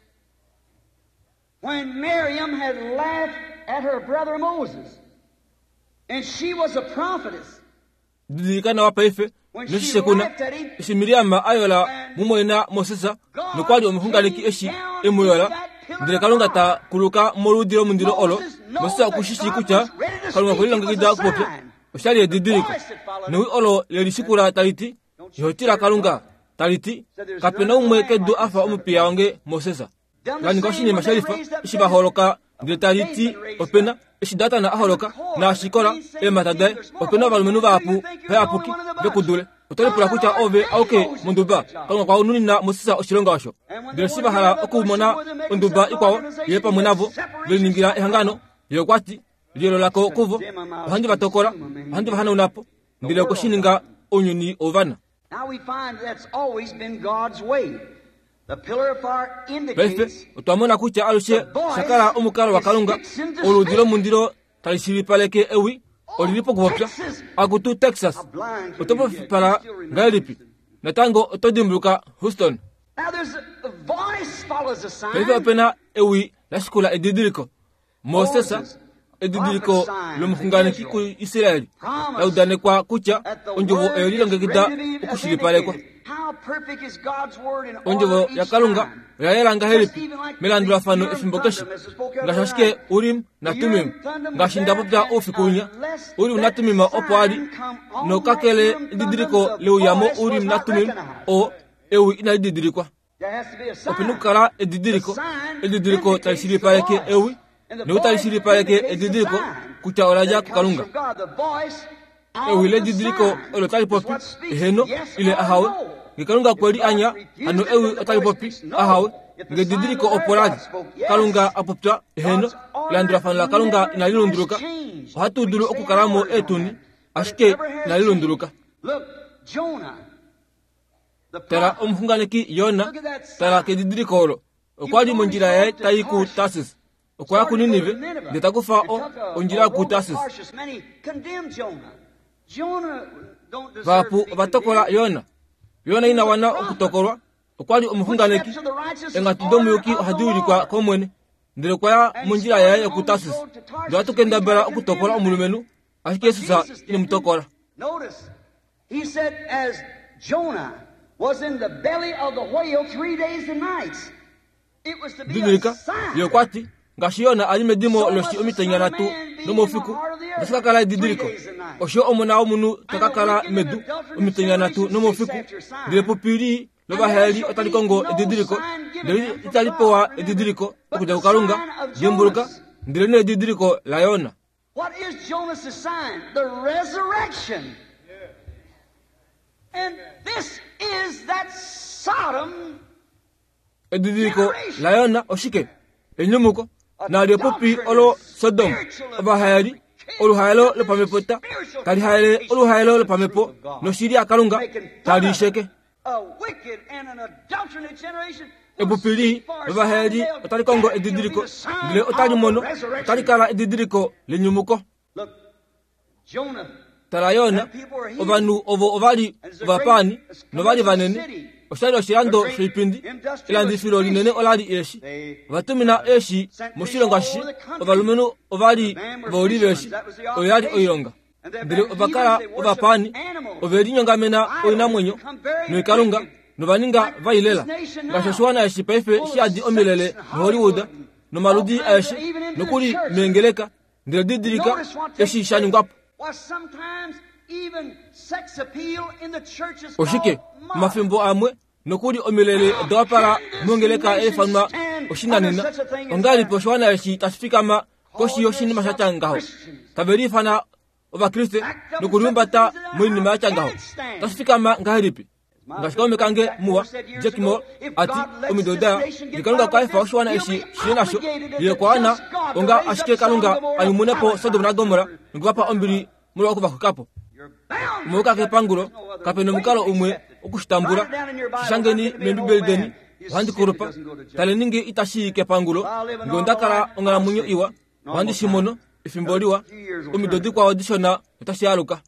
When Miriam had laughed at her brother Moses, and she was a prophetess, didirikana wa paife nishise kuna ishi Miriama ayola mumoina Mosesa nukwali omuhunganiki eshi emuyola ndire kalunga ta kuluka moludiro mundiro olo Mosesa kushishi kucha kalunga kulilanga kida kupope oshali didiriko nui olo lelishikura taliti yotira kalunga taliti kapena umwe kedu afa omupia wange Mosesa gani koshini masharifa ishi baholoka ndire taliti opena ishi data na aholoka na shikora matadai opena balumenu bapu hayapuki bekudule otole pula kucha ove auke munduba kalunga kwa ununi na Mosesa oshironga washo ndire shiba hala okumona unduba ikwawo yepa munavo biliningira ihangano yokwati lielo lako kuvo bahandi batokora bahandi bahana unapo ndile kushininga onyuni ovana. Now we find that's always been God's way. The pillar of fire indicates utamona kucha alushe shakara omukaro wa kalunga oludiro mundiro talishiri paleke ewi olilipo kuwapya akutu Texas utopo para ngalipi natango otodimbuka Houston. Now there's a voice follows a sign. Pepe pena ewi nashikula edidiriko Mosesa edidiriko lomfunganiki ku Israeli laudane kwa kucha onjovo elilongekida ukushilipalekwa onjovo yakalunga yayelanga helipi melandula fano efimbokeshi ngashashike Urim na Tumim ngashindapopya ofikunya Urim na Tumim opo ali nokakele edidiriko leuyamo Urim na Tumim o ewi ina edidirikwa opinukala edidiriko talishilipaleke ewi Neutali paleke edidiriko kucha oraja kukalunga. Ewi didiriko olotali popi heno ile ahawe. Ngikalunga kweli anya ano ewi otali popi ahawe. Ngididiriko opoladi kalunga apopta heno landra fanla kalunga inalilunduruka. Hatu duru okukaramo etuni ashike inalilunduruka. Tara omfunganeki Yona tara kedidiriko olo. Okwadi monjira ya taiku Tarsis. Okwaya kuninive ndetakufa onjira ku Tarsis. Vapu batokola Yona ina wana okutokolwa okwali omufunganeki engatudomu yoki haduri kwa komwene ndire kwaya monjira ya ku Tarsis ndo atukenda bera okutokola omulumenu ashike susa ni mutokola. Notice he said as Jonah was in the belly of the whale 3 days and nights it was to be a sign. Yokwati ngashiyona alimedimo loshi omitanyana tu nomofiku ndasakala didiriko osho omona omunu takakala medu omitanyana tu nomofiku ndile popiri loba hali otalikongo didiriko ndile italipowa didiriko okuja kukalunga jembuluka ndile ne didiriko la Yona. What is Jonah's sign? The resurrection. And this is that Sodom didiriko la Yona oshike enyumuko na lepopi olo Sodom abahayali oluhayalo le pamepota kali hayale oluhayalo le pamepo no shiri akalunga tali sheke ebupili abahayali otali kongo edidiriko le otali mono otali kala edidiriko le nyumuko tala Yona obanu ovali vapani no vali vanene osalo shirando filipindi ilandi filo linene oladi eshi vatumina eshi mushirongashi ovalumenu ovali voliveshi oyali oyonga ndire obakala obapani ovelinyongamena oinamwenyo no ikalunga no vaninga vailela ngashashwana eshi paife shiadi omilele no Hollywood no maludi eshi no kuli mengeleka ndire didirika eshi shani ngapo oshike mafimbo amwe nokuri omilele dopara mongeleka efanma oshinanina ongali poshwana eshi tasfikama koshi yoshini mashatangaho taberi fana oba Kriste nokurumbata mwini machangaho tasfikama ngahiripi ngashikome kange muwa jekimo ati omidoda dikalunga kaifa oshwana eshi shinasho yekwana onga ashike kalunga ayumunepo Sodom na Gomora ngwapa ombiri mulo kuba kukapo muka ke pangulo kapeno mukalo umwe okushitambura shangeni membibelideni wandi kurupa taleningi itashi ke pangulo ngondakara ongala munyo iwa wandi shimono ifimboliwa umidodi kwa auditiona itashi aluka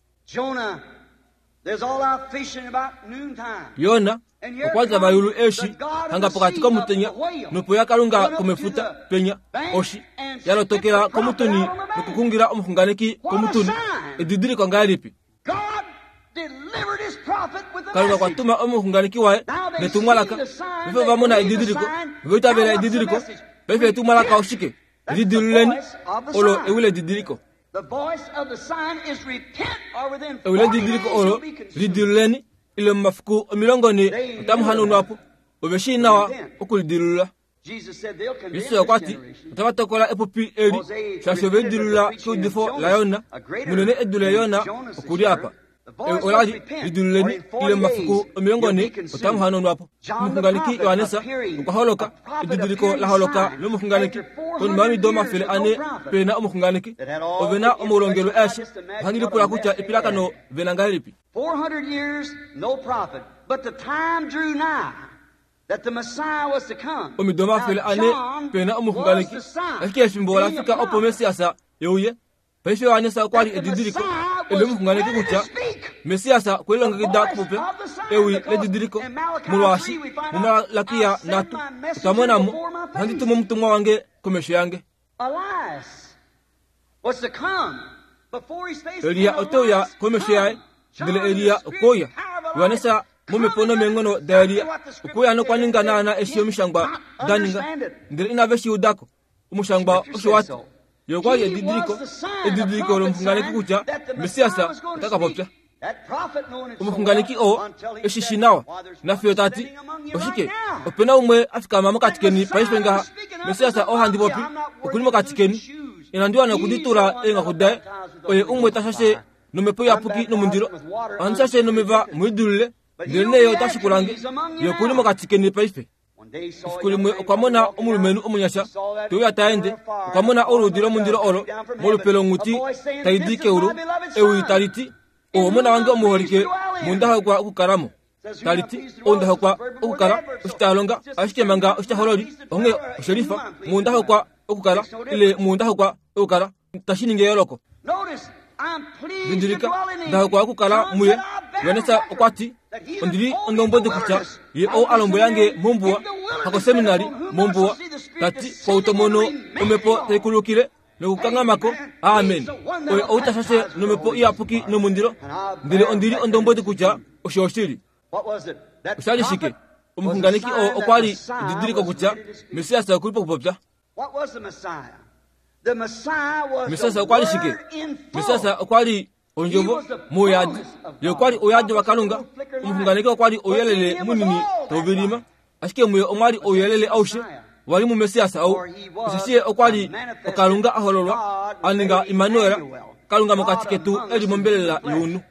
Yona okwaza bayulu eshi hanga pokati ko mutenya nupo yakalunga komefuta penya oshi yalotokera komutuni nukukungira omufunganeki komutuni edidiri kwa ngalipi delivered his prophet with the kalunga message. kwatuma omuhunganiki wae netumwalaka bifo bamona ididiriko bitabela ididiriko bife tumwalaka ushike didiluleni olo ewile didiriko The voice of the sign is repent or within 40 ewile days didiriko you'll olo be consumed. didiluleni ile mafuku milongoni tamuhanu wapo obeshinawa okulidilula Jesus said they'll condemn Yesu this yakwati generation. tabatokola epopi eri shashobe dilula kudifo la Yona munene edule Yona okuri apa oladi diduleni ile mafuku milongoni tamuhanu wapo mufunganiki Yohanesa ukaholoka didiriko la holoka no mufunganiki kon mami doma fele ane pena omufunganiki ovena omulongelo ashe hanili kula kucha ipilaka no venangalipi 400 years, no prophet. But the time drew nigh that the Messiah was to come. omidoma fele ane pena omufunganiki akia shimbola fika opo mesiasa yeuye peshe Yohanesa kwali edidiriko ele mufunganiki kucha mesiasa kwelonga kida kupe ewi le didiriko mulwashi mumalakia natu utamonamo handi tumumtumwa wange komesho yange Elias was to come before his face. Elia otoya komesho yae ndile Elia okoya Yohanesa mumepono mengono da Elia okoya no kwaninga na esio mishangba daninga ndile inaveshi udako umushangba oshwatu yokwa edidiriko lo mfunganiki kucha mesiasa utakapopya umufunganiki o eshishinawa na fiotati oshike opena umwe afika mama katikeni paispenga mesiasa ohandi bopi okulimo katikeni inandiwa na kuditula enga kudae oye umwe tashashe numepo yapuki numundiro ansashe numeva muidulile ndene yo tashikulange yokulimo katikeni paispe Kulimwe ukamona omulumenu omunyasha tuya taende ukamona orudiro mundiro oro molupelo nguti taidike uru ewi tariti omona wange omuhorike mundaho kwa ukukaramo tariti ondaho kwa ukukara ustalonga ashikemanga ustahorori onge sherifa mundaho kwa ukukara ile mundaho kwa ukukara tashininge yoroko bindirika ndaho kwa ukukara muye Yohanesa okwati ondiri ondombode kucha ye o alombo yange mombua hako seminari mombua tati kwa utomono omepo taikulukire nokukanga mako amen oye outashashe nomepo iapuki nomundiro ndire ondiri ondombode kucha oshoshiri usalishike umufunganiki okwali didiriko kucha mesiasa okulipo kupopya mesiasa okwali shike mesiasa okwali onjobo moyadi yokwali oyadi wakalunga umufunganiki okwali oyelele munini tobirima ashike muye omwali oyelele aushe wali mu mesiasa au sisiye okwali okalunga ahololwa aninga Emmanuel kalunga mokatiketu eri mombelela yunu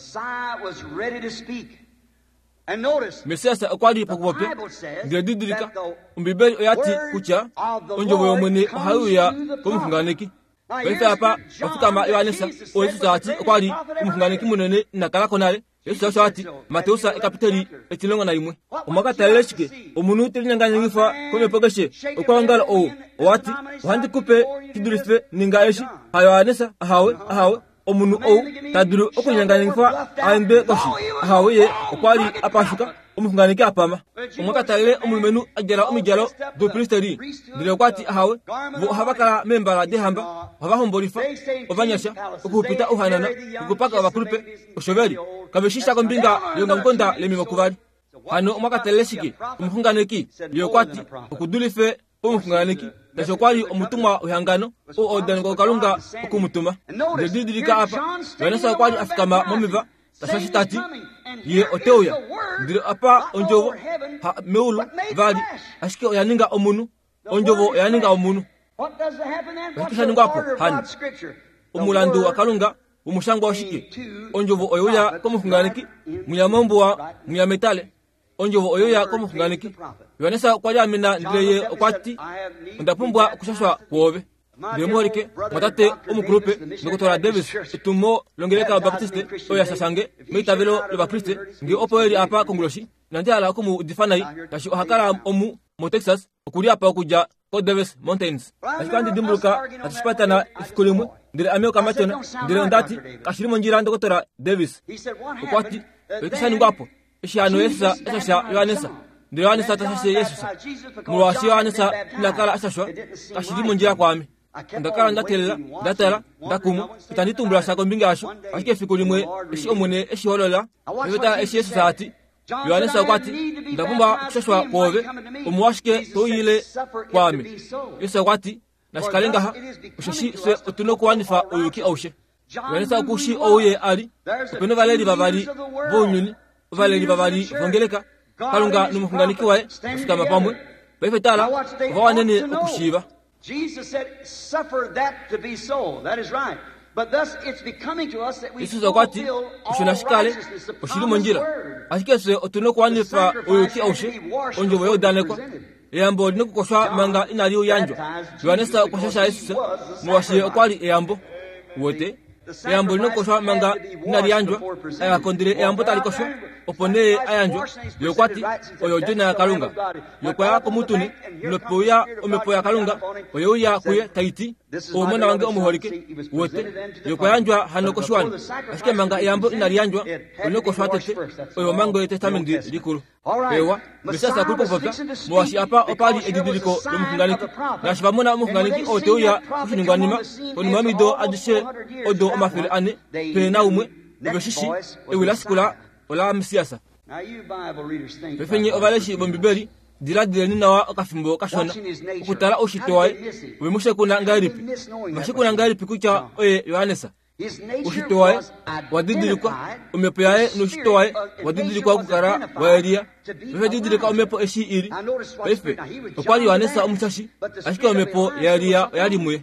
mesiasa okwali pokupope ndididirika umbibeli oyati kucha onjobo yomwene ohayuya umufunganiki Baifa hapa wafika Yohanesa Yesu saati kwali umufunganiki munene nakala konale Yesu saati Mateusa ekapiteri etilonga na imwe omaka taleshike omunu telinyanganya ngifa komepogeshe okwangala owati wandi kupe kidurife ninga eshi Yohanesa ahawe omunu taduru okunyanganya ngifa aimbe koshi ahawe ye okwali apashuka umufunganiki apama omaka tale omulumenu ajara omijalo do pristeri ndile kwati ahawe bo habakala membala dehamba abahombolifa obanyasha okupita uhanana okupaka abakulupe oshoberi kabeshisha kombinga yonga nkonda lemimo kubali hano omaka teleshike umufunganiki yokwati okudulife umufunganiki nashokwali omutumwa uhangano odango kalunga okumutuma ndidirika apa Yohanesa kwali afikama momiva tashashitati ye oteoya ndire apa onjobo meulu vali ashike oyaninga omunu onjobo oyaninga omunu wakisha ningapo hani umulandu wakalunga umushangwa oshike onjobo oyoya komufunganiki munyamombo munyametale onjobo oyoya komufunganiki Yohanesa kwali amina ndire okwati ndapumbwa kushashwa kuobe ndemorike matate omukrupe ngotora Davis etumo longeleka baptiste oya sasange meitavelo lebakriste ngi opoeri apa konguloshi nandi ala komu difanai tashi ohakala omu mo Texas okuri apa okuja ko Davis Mountains ashikandi dimbuluka atishpatana ifukulimu ndire ameo kamatona ndire ndati kashirimo njira ngotora Davis okwati ekisani ngapo ishano Yesu esha Yohanesa ndire Yohanesa tashashe Yesu mulwashi Yohanesa nakala ashashwa kashirimo njira kwame ndakala ndatelela ndatala ndakumu itanditumbula sako mbinga asho ashike fiku limwe eshi omune eshi holola eveta eshi yesu saati Yohane sakwati ndapumba kushashwa kove omuwashike toyile kwame yesu sakwati nashikalenga ha ushashi se otunoko wanifa oyuki aushe Yohane sakushi ouye ali openo valeri babali bonyuni valeri babali vongeleka kalunga numufunganiki wae usikama pamwe befetala vawanene okushiva. Jesus said, suffer that to be so. That is right. But thus it's becoming to us that we fulfill all righteousness, the promised word. Ashikese otunoko wanifa oyuki aushe onjo voyo danekwa eyambo lino kukosha manga inali uyanjo Yohanesa kushasha Yesu mwashie okwali eyambo wote eyambo lino kukosha manga inali yanjwa ayakondile eyambo talikosho opone ayanjwa yokwati oyojuna kalunga yokwaya komutuni nopoya omepoya kalunga oyoya kuye taiti omona wange omuholike wote yokwayanjwa hanokoshwani ashike manga eyambo inali yanjwa onokoshwa tete oyo mango ye testamendi likulu ewa besasa kulipopota mwashi apa opali edidiliko lomufunganiki nashivamona omufunganiki oteoya kushiningwanima onimamido adishe odo omafele ane pena umwe ebeshishi ewilasikula ola msiasa befenye ovaleshi bombibeli diladile ninawa okafimbo kashona okutala ushitowae wemushe kuna ngaripi mashi kuna ngaripi kucha oye Yohanesa ushitowae wadidilikwa umepo yae nushitowae wadidilikwa kukara wa Elia befe didilika umepo eshi iri befe okwali Yohanesa umuchashi ashike umepo ya Elia yalimwe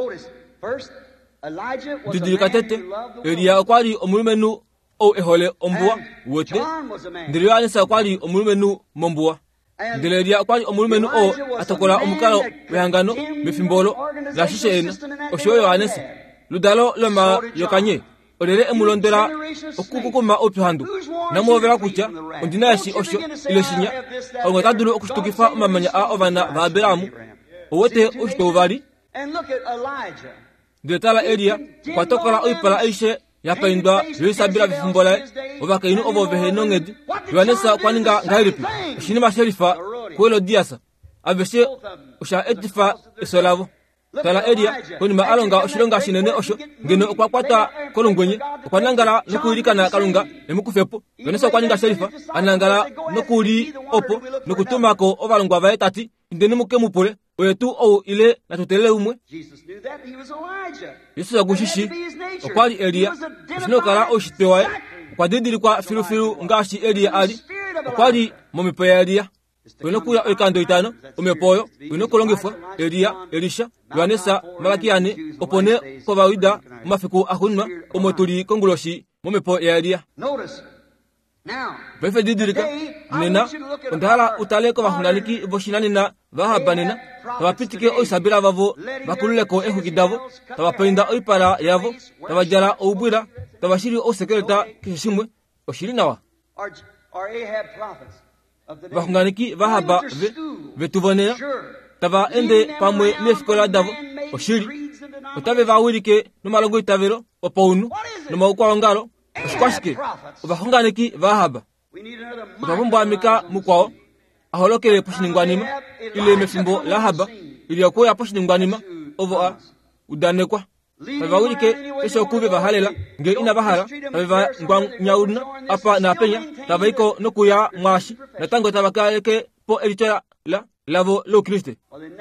didilika tete Elia okwali omulumenu o ehole ombuwa wote ndiri Yohanesa okwali omulumenu mombuwa ndiri Elia okwali omulumenu o atakola omukalo wehangano mefimbolo la shishe ena oshiyo Yohanesa ludalo loma yokanye olele emulondera okukukuma opihandu namuovera kutya ondinayashi osho ileshinya ongotadulu okushitukifa omamanya a ovana vaabelamu owote ushitouvari ndiretala Elia kwatokola oipala aishe yapaindwa yoisabila bifumbola obakainu obo behenongedi Yohanesa kwaninga ngairipi shinima sherifa kwelo diasa abeshe usha etifa isolavo tala Elia konima alonga oshilonga shinene osho ngeno okwakwata kolongwenye okwanangala nokuirikana kalunga emukufepo Yohanesa kwaninga sherifa anangala nokuli opo nokutumako ovalongwa vae tati ndeni muke mupule oyetu ou ile natutelele umwe Yesu agushishi okwali Elia usinokala oshitewae okwadidilikwa filufilu ngashi Elia ali okwali momepo ya Elia wenokuya oikando itano omepoyo wenokolongefwa Elia Elisha Yohanesa Malakiyane opone kovawida mafiku ahunwa omotuli konguloshi momepo ya Elia befe didilika nena ondahala utaleko vafunganiki voshinanina vahabanena tavapitike oisabila vavo vakululeko ehukidavo tavapainda oipala yavo tavajala oubwila tavashili osekeleta kishishimwe oshili nawa vafunganiki vahaba vetuvonena tava ende pamwe mefikola davo oshili otave vawilike nomalongo itavelo opounu nomaukwalongalo oshikwashike vafunganiki vahaba vavumbwamika mukwao aholokele poshiningwanima ile mefimbo lahaba iliyokuya poshiningwanima ovo a udanekwa tavawilike eshokuve vahalela nge ina vahala taveva ngwanyauna apa na penya tavaiko nokuya mwashi natango tavakaleke po elicho la lavo lo Kriste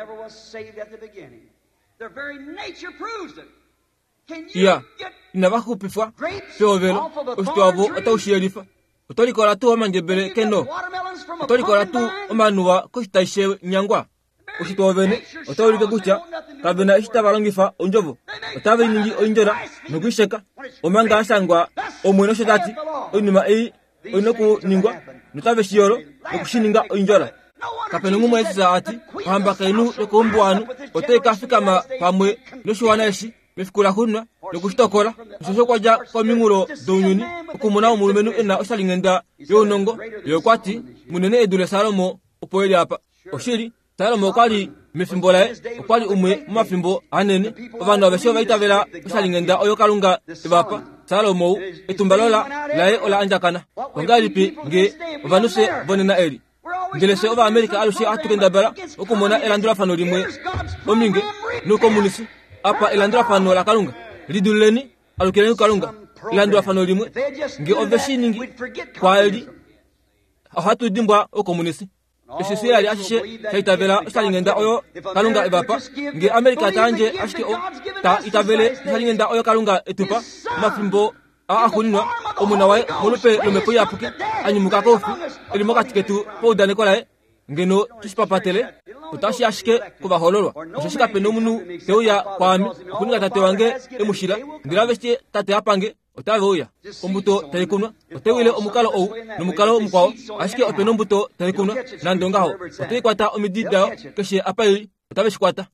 ya inavakupifwa peovelo osituavo ataushiyelifa otolikola tu omanjebele keno otolikola tu omanuwa koshitaishe nyangwa osituovene otolike kutya kavena ishitavalongifa onjovo otave iningi oinjora nokuisheka omanga asangwa omwene shetati oinima ei oinokuningwa notave shiyolo nokushininga oinjora kapena ngumwe esisa ati ohamba kainu nokuumbuanu oteka fikama pamwe noshiwana eshi mefikula hunwa nokushitokola nsosho kwaja komingulo donyuni okumona omulumenu ena oshalingenda yonongo yokwati munene edule Salomo opoeli apa oshili Salomo okwali mefimbolae okwali umwe mumafimbo anene ovanu avesho vaitavela oshalingenda oyo kalunga evapa Salomo etumbalola lae ola anjakana ongalipi nge ovanuse vonena eli ngelese ova Amerika alushe atukenda bala okumona elandula fano limwe ominge nukomunisi apa ilandura fano la kalunga liduleni alukelen kalunga ilandura fano limwe nge oveshiningi kwali ahatu dimbwa o komunisi esisi ali ashishe taitavela salingenda oyo kalunga ebapa nge Amerika tanje ashike o ta itavele salingenda oyo kalunga etupa mafimbo akuninwa omuna wae molupe lumepo yapuke anyimuka kofu elimoka tiketu po dane kolae ngeno tushipapatele utashi ashike kuba hololwa ushashika penomunu teuya kwami kuninga tate wange emushira ndiravesti tate apange otave uya ombuto taikunwa otewile omukalo ou nomukalo omukwawo ashike openombuto taikunwa nandongaho oteikwata omididao keshe apai otave shikwata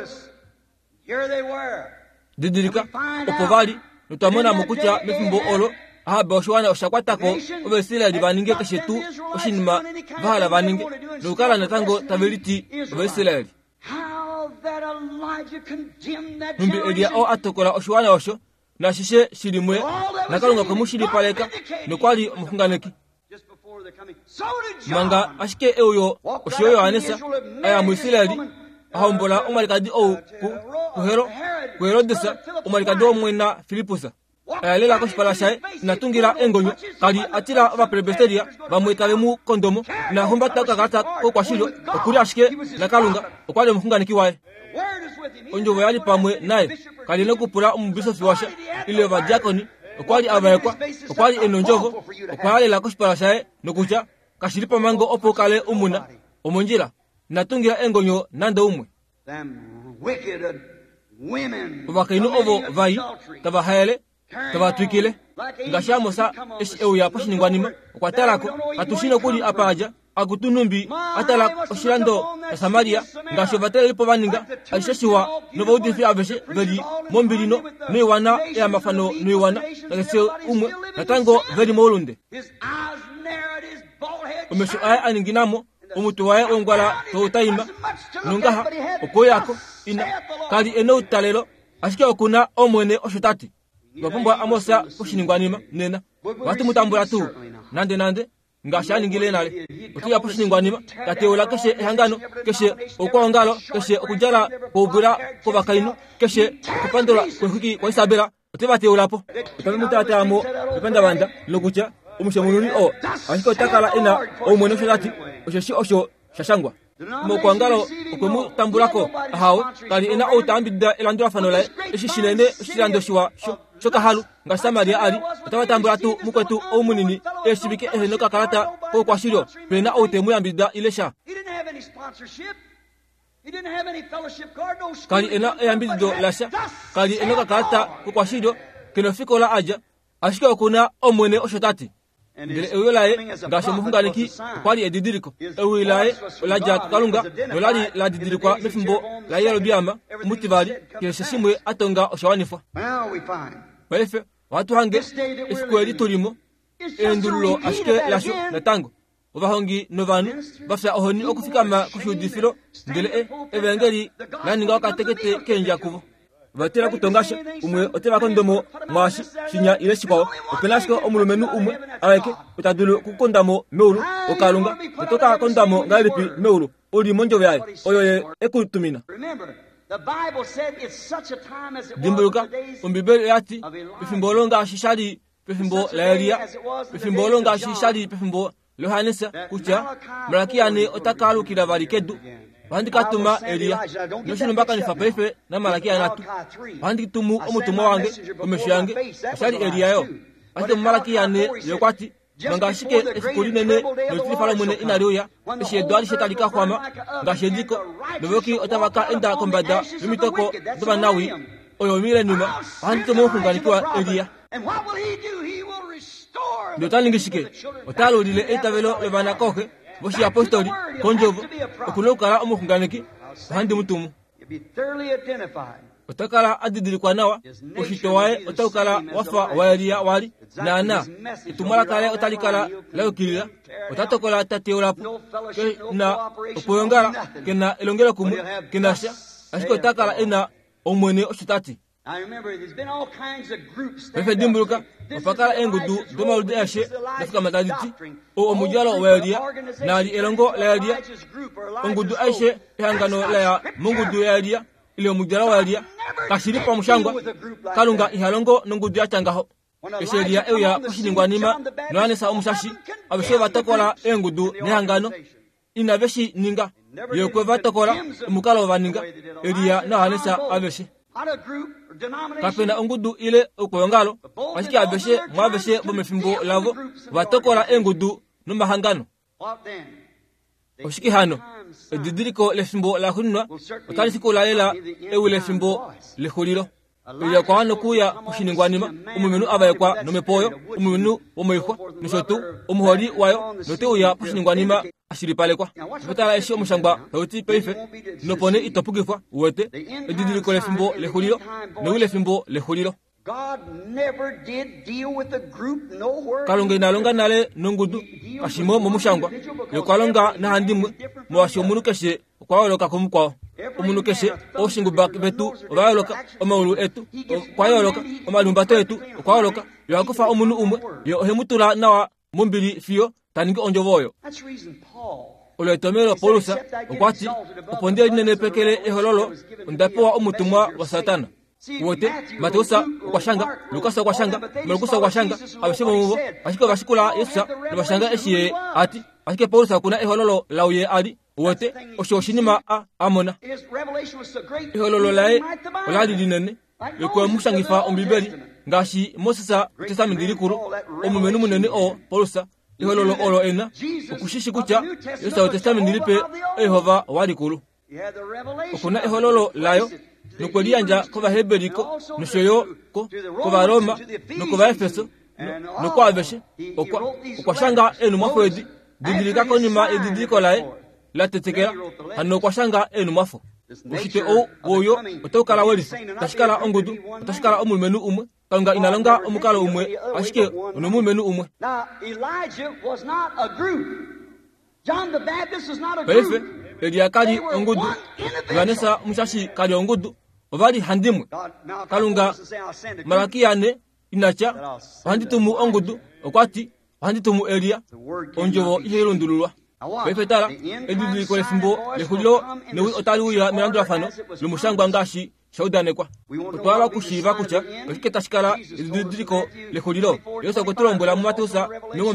didirika opovali nutamona mukucha mefimbo olo ahaba oshwana oshakwatako obesila libaninge keshe tu oshinima vahala baninge nukala natango tabeliti obesila numbi elia o atokola oshwana osho na shishe shilimwe nakalunga kumushili paleka nukwali omufunganeki manga ashike eyo oshiyoyo anesa aya muisraeli ahombola omalikadi ou kuherodesa omalikadi omwena filipusa ayalela koshipalashae natungira engonyo kali atila abapresbiteria bamwekalemu kondomo na humbata kakata kokwashilo okuli ashike nakalunga okwali omufunganeki wae onjovo yali pamwe naye kali nokupula omubisofi washa ile badiakoni okwali abayekwa okwali enonjovo okwalela koshipalashae nokucha kashilipa mango opo kale umuna omonjila natungira engonyo nanda umwe obakainu ovo vai tabahayele tabatwikile ngashamosa eshi euya poshiningwanima okwatalako atushino kuli apaja akutunumbi atala oshilando ya Samaria ngasho batele lipo baninga aisheshiwa nobaudinfi abeshe veli mombilino nuiwana ya mafano nuiwana nakese umwe natango veli molunde umesho aya aninginamo umutu wae ongwala toutaima nungaha okoyako ina kali eno talelo ashike okuna omwene oshotati bapumbwa amosa poshiningwanima nena watu mutambula tu nande ngashani ngile nale otuya poshiningwanima kateola keshe ehangano keshe okwongalo keshe okujala kobura kobakainu keshe kupandola kuhiki kwa Isabela otebateolapo otamutata amo epanda banda lokucha umushamununi o ashiko takala ina omwene oshotati osheshi osho shashangwa mokwangalo okwemu tambulako hawo kali ina otambida elandura fanola eshishinene shilando shiwa shoka halu nga Samaria ali otabatambula tu mukwetu omunini eshibike ehenoka kalata ko kwashiro pena otemu yambida ilesha kali ina yambido lasha kali enoka kalata ko kwashiro kenofiko la aja ashika kuna omwene oshotati ndele ewelae ngasho mufunganiki kwali edidiriko ewilae olaja kalunga nolali la didirikwa mefimbo la yelo biama mutibali kesheshimwe atonga oshawanifa balefe watu hange eskweli tulimo endululo ashike lasho natango obahongi novanu bafya ohoni okufikama kushudifilo ndele evangeli naninga wakatekete kenja kubo batera kutongasha umwe oteba kondomo mwashi shinya ileshikwa openashiko omulumenu umwe aweke utadulu kukondamo meulu okalunga kutoka kondamo ngalipi meulu oli monjo yaye oyo ekutumina dimbuluka umbibele yati pifimbolonga shishali pifimbo laelia pifimbolonga shishali pifimbo lohanesa kucha marakiane otakalu kilavali kedu bandikatuma Elia noshino mbaka nifapefe na malakia natu banditumu omutumwa wange omeshange ashali Elia yo ate malakia ne yokwati mangashike esikulinene notifala mwene inarioya eshedwali shetalika kwama ngashediko noboki otabaka enda kombada limitoko dobanawi oyo mire numa banditumu kunganikiwa Elia ndotalingishike otalo dile etavelo lebana koke boshi apostoli konjovo okunokala omukunganiki handi mutumu otakala adidirikwa nawa oshitowae otakala wafa waelia wali nana itumala kale otalikala laukilila otatokola tateolapo na okuyongala kena elongela kumwe kenasha ashiko otakala ena omwene oshitati Efe dimbuluka opakala engudu domalude ashe nafika madaliti o omujalo waelia nali elongo laelia ongudu ashe ehangano la mungudu laelia ile mujara walia kashiri pa mushangwa kalunga ihalongo nungudu yatangaho esheria eya kushingwa nima nane sa umusashi abeshe batakola engudu nehangano inabeshi ninga yekwe batakola umukalo baninga elia na hanesa abeshe kapena engudu ile ukongalo ashiki abeshe mwabeshe bomefimbo lavo batakola engudu numahangano oshiki hano didiriko lefimbo la hunwa otanisiko la lela ewile fimbo le khulilo ya kwa no kuya kushiningwa nima umumenu abayekwa no mepoyo umumenu omoyikwa nishotu umuhori wayo note ya kushiningwa nima ashiri pale kwa betala eshi omushangba tawti peife no pone itopugifwa uwete didiriko lefimbo le khulilo no wile fimbo le khulilo God never did deal with the group nowhere. Kalonga inalonga nale nungudu kashimo momushangwa yokwalonga na handimwe mwashi omunukeshe kwayoloka kumukwa omunukeshe oshinguba betu bayoloka omawulu etu kwayoloka omalumbato etu kwayoloka yakufa omunu umwe yo hemutula nawa mumbili fiyo taningi onjovoyo. That's the reason Paul Oletomero polusa okwati oponde nene pekele ehololo ndapewa omutumwa wa Satana. Wote Mateusa kwa shanga Lukasa kwa shanga Markusa kwa shanga abashimo mubo ashiko bashikula Yesu bashanga eshiye ati ashike Paul kuna ehololo lauye adi wote oshoshinima amona ehololo lae oladi dinene yoko mushangifa ombibeli ngashi Moses tesamindiri kuru omumenu munene o Paul ehololo olo ena okushishi kucha Yesu tesamindiri pe Yehova wadi kuru okuna ehololo layo nukwelianja kuba Heberiko nushoyo kuba Roma nukuba Efeso nukwa abeshe okwa shanga enu mwafo didirika konima didiriko lae la tetekera hano kwa shanga enu mwafo ushite oyo otokala welisa tashikala ongudu tashikala omulmenu umwe kanga inalonga omukalo umwe ashike onomulmenu umwe. Now Elijah was not a group. John the Baptist was not a group. Pefe elia kali ongudu Vanessa mushashi kali ongudu obali handimwe kalunga maraki yane inacha handitumu ongudu okwati handitumu Elia onjovo ihirundulwa befetala edidi ko lefimbo lehulilo ne otaluya mirandura fano lumushangwa ngashi shaudane kwa twala kushiva kucha kiketashikala edidi ko lehulilo yosa kotulombola mu Matusa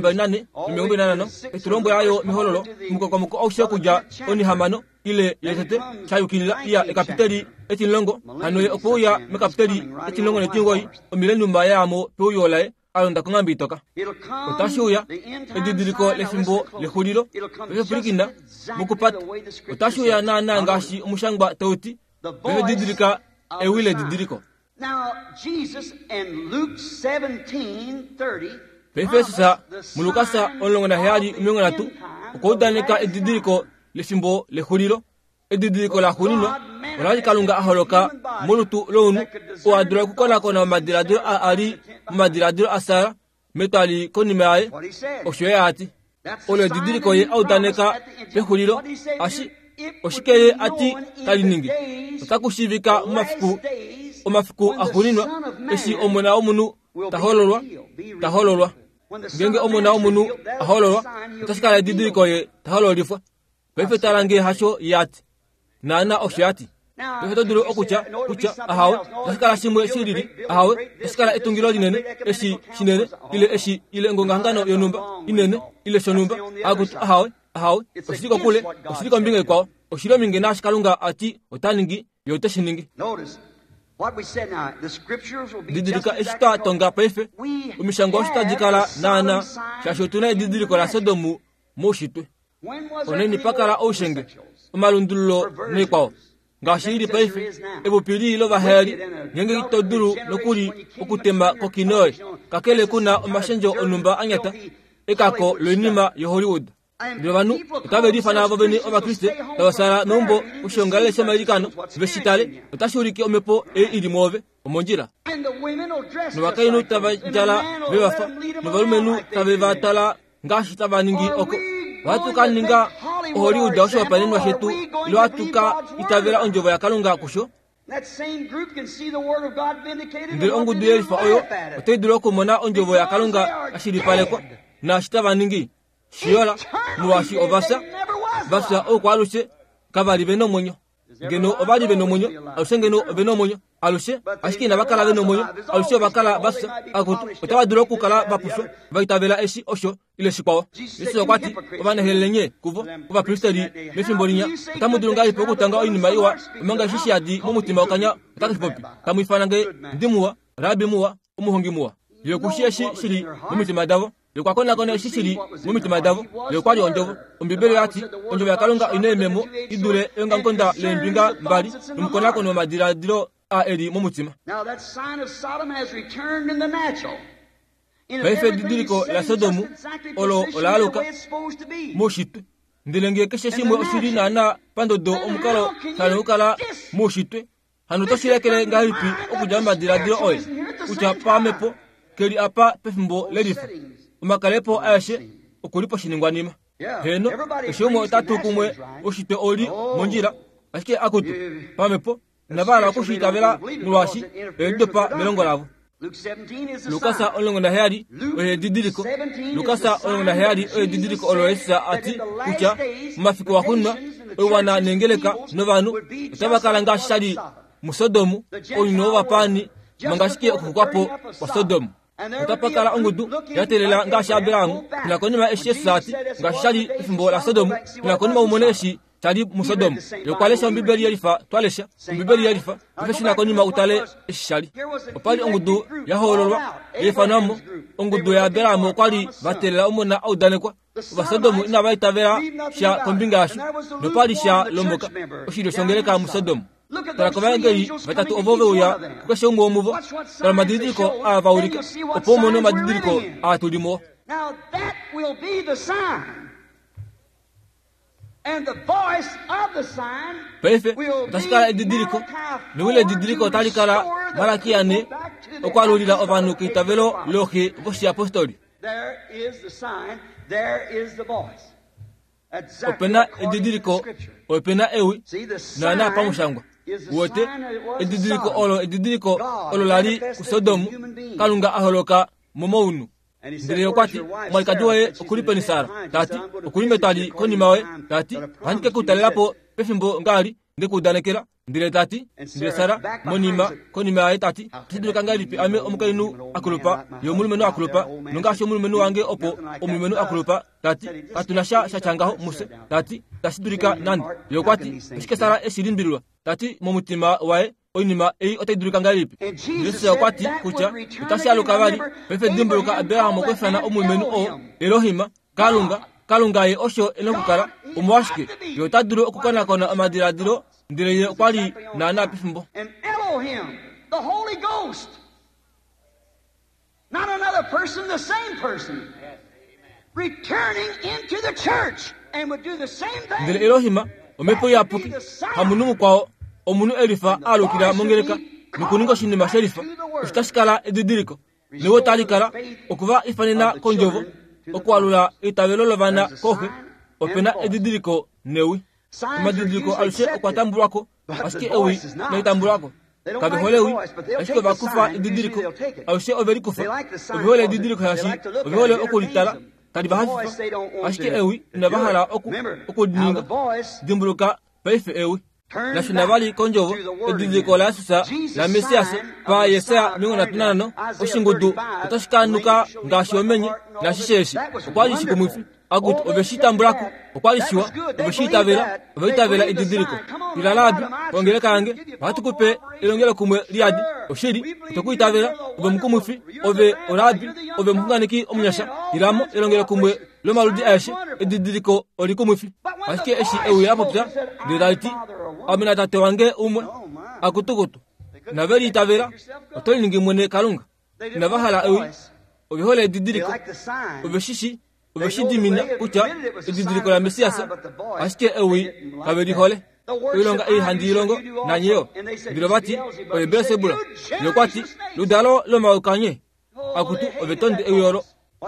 8:8 etulombola ayo mihololo muko aushe kuja oni hamano ile yetete chayukilila ya ekapiteli etinlongo hanoye okuya mekapiteli etinlongo netingoi omilenumba yamo puyolae alonda kungambi toka utashuya edidiriko lefimbo lehulilo lefurikina mukupat utashuya na ngashi umushangba tauti edidirika ewile didiriko. Now Jesus in Luke 17:30 Befesa mulukasa olongona headi umengona ukodaneka edidiriko lefimbo lehulilo edidiriko la hulilo walaji kalunga aholoka mulutu lonu oadura kukola kona madiradiro asara metali konimae oshoyati ole didiriko ye audaneka lehulilo ashi oshikeye ati kaliningi takushivika omafiku ahulino eshi omona omunu tahololwa ngenge omona omunu ahololwa tashikala didiriko ye tahololifwa befetarange hasho yati nana oshyati befeto duro okucha ahawe tashikala shimwe shiriri ahawe tashikala etungilo dinene eshi shinene ile ngongangano yonumba inene ile shonumba agut ahawe oshiko kule oshiko mbinge kwao oshiro minge nashikalunga ati otaningi yoteshiningi. What we said now, the scriptures will be didirika eshita tonga pefe umishango eshita dikala nana shashotuna didiriko la Sodomu moshitwe oneni pakala oshenge umalundulo nekwao ngashiri pefe ebupiri lo baheri ngenge itoduru nokuri okutema kokinoy kakele kuna omashenjo onumba anyata ekako lenima yo Hollywood Divanu utabedi fana babeni obakriste tawasara nombo ushongale shamarikano veshitale utashuriki omepo idimove omonjira nwakainu tabajala bewafa nvalumenu tabevatala ngashi tabaningi oko watu kaninga Hollywood osho panenwa hetu lwatuka itavera onjovo ya kalunga kusho ndilo ongu dieli fa oyo otedilo kumona onjovo ya kalunga ashiri pale kwa na shitabaningi shiola muwashi obasa basa okwalushe kabali beno monyo ngeno obali beno monyo aluse ngeno beno monyo aluse ashiki na bakala beno monyo aluse bakala basa akutu utawaduro kukala bapuso baitabela esi osho ile sikwawo Yesu kwati obana helenye kuva kristeri mefimbolinya tamudulunga ipo kutanga oyinima iwa manga shishi adi mumutima okanya takipopi tamuifanange ndimuwa rabi muwa umuhongi muwa yokushishi shiri mumutima davo yokwakona kona shishiri mumutima davo yokwali onjovo ombibere ati onjovo yakalonga inememo idure enga nkonda lembinga mbali numukona kono madira diro a eri mumutima. Now that sign of Sodom has returned in the natural. Baife didiriko la Sodomu olo olaluka moshitu ndilenge kesheshi mo oshirina na pandodo omukalo sanukala moshitu hanuto shirekele ngalipi okujamba diradiro oil ucha pamepo keri apa pefimbo ledifa umakalepo ayashe okulipo shiningwanima heno eshomo tatu kumwe oshite oli monjira ashike akutu pamepo nabala kushitavela mulwashi edopa melongolavo Lukasa olongo heri didiriko Lukasa olongo heri didiriko oloesa ati kucha mafiko wakunna wana nengeleka novanu tabakala ngashali musodomu oyinova pani mangashike okukwapo wa Sodomu utapakala ongudu yatelela ngashabiramu nakonima eshesati ngashali ifimbo la Sodomu nakonima umoneshi tadi musodomu yokwalesha mbibeli yalifa twalesha mbibeli yalifa ifeshina konima utale eshali opali ongudu yahololwa yefanamo ongudu ya beramo kwali batelela umona audanekwa basodomu ina baitavera sha kombingashu nopali sha lomoka oshiro shongeleka musodomu tarakobangeri batatu obove uya kukashe umwo mubo taramadidiko avaurika opomono madidiko atulimo. Now that will be the sign. And the voice of the sign Pefe taskala edidiriko niwile didiriko talikala malakiane okwalulila ovanu kitavelo lohi voshi apostoli. There is the sign, there is the voice. Opena edidiriko opena ewi na na pamushangwa wote edidiriko olo lali kusodomu kalunga aholoka momounu ndire yokwati mwalikaduwe okulipeni sara tati okulimetali konimawe tati hanke kutalelapo pefimbo ngali ndekudanekera ndire tati ndire sara monima konimawe tati tidure kangalipi ame omukainu akulupa yomulumenu akulupa nungasho mulumenu wange opo omulumenu akulupa tati katunasha shachangaho muse tati tasidurika nandi yokwati shike sara esilimbilwa tati momutima wae oinima ei otedurika ngalipi Yesu yakwati kucha utashaluka bali pefe dimbuluka Abraham kwefana omumenu o Elohima kalunga ye osho enokukala umwashike yotaduru okukana kona amadiradiro ndire kwali nana pifimbo. And Elohim, the Holy Ghost, not another person, the same person, returning into the church and would do the same thing. Ndire Elohima omepo yapuki hamunumu kwao omunu elifa alukira mongeleka nikuningo shinima sherifa ushikashikala edidiriko niwo talikala okuva ifanina konjovo okwalula itavelo vana kohe opena edidiriko newi imadidiriko aluse okwatambulako asike ewi na itambulako kabiholewi asike bakufa edidiriko aluse overikufa obihole edidiriko yashi obihole okulitala kadibahafifa asike ewi nabahala okudininga dimbuluka baife ewi na shinabali konjovo edidiriko la susa la mesiasa pa Yesaya 45 oshingudu utashikanuka ngashomenye na shisheshi okwali shikumufi agut obeshitambulako okwali shiwa obeshitavela edidiriko ilalabi ongeleka yange batukupe ilongela kumwe liadi oshiri utakuitavela obe mukumufi obe orabi obe mkunganiki omunyasha ilamo ilongela kumwe lomaludi ashe edidiriko olikumufi asike eshi ewe yapopya diraliti amina tate wange umwe akutukutu naveli itavela otolingi mwene kalunga navahala ewi obihole edidiriko obeshishi obeshidimina kucha edidiriko la mesiasa asike ewi kavelihole ilonga ihandilongo nanyeyo dilobati oyebesebula yokwati ludalo lomaukanye akutu obetonde ewioro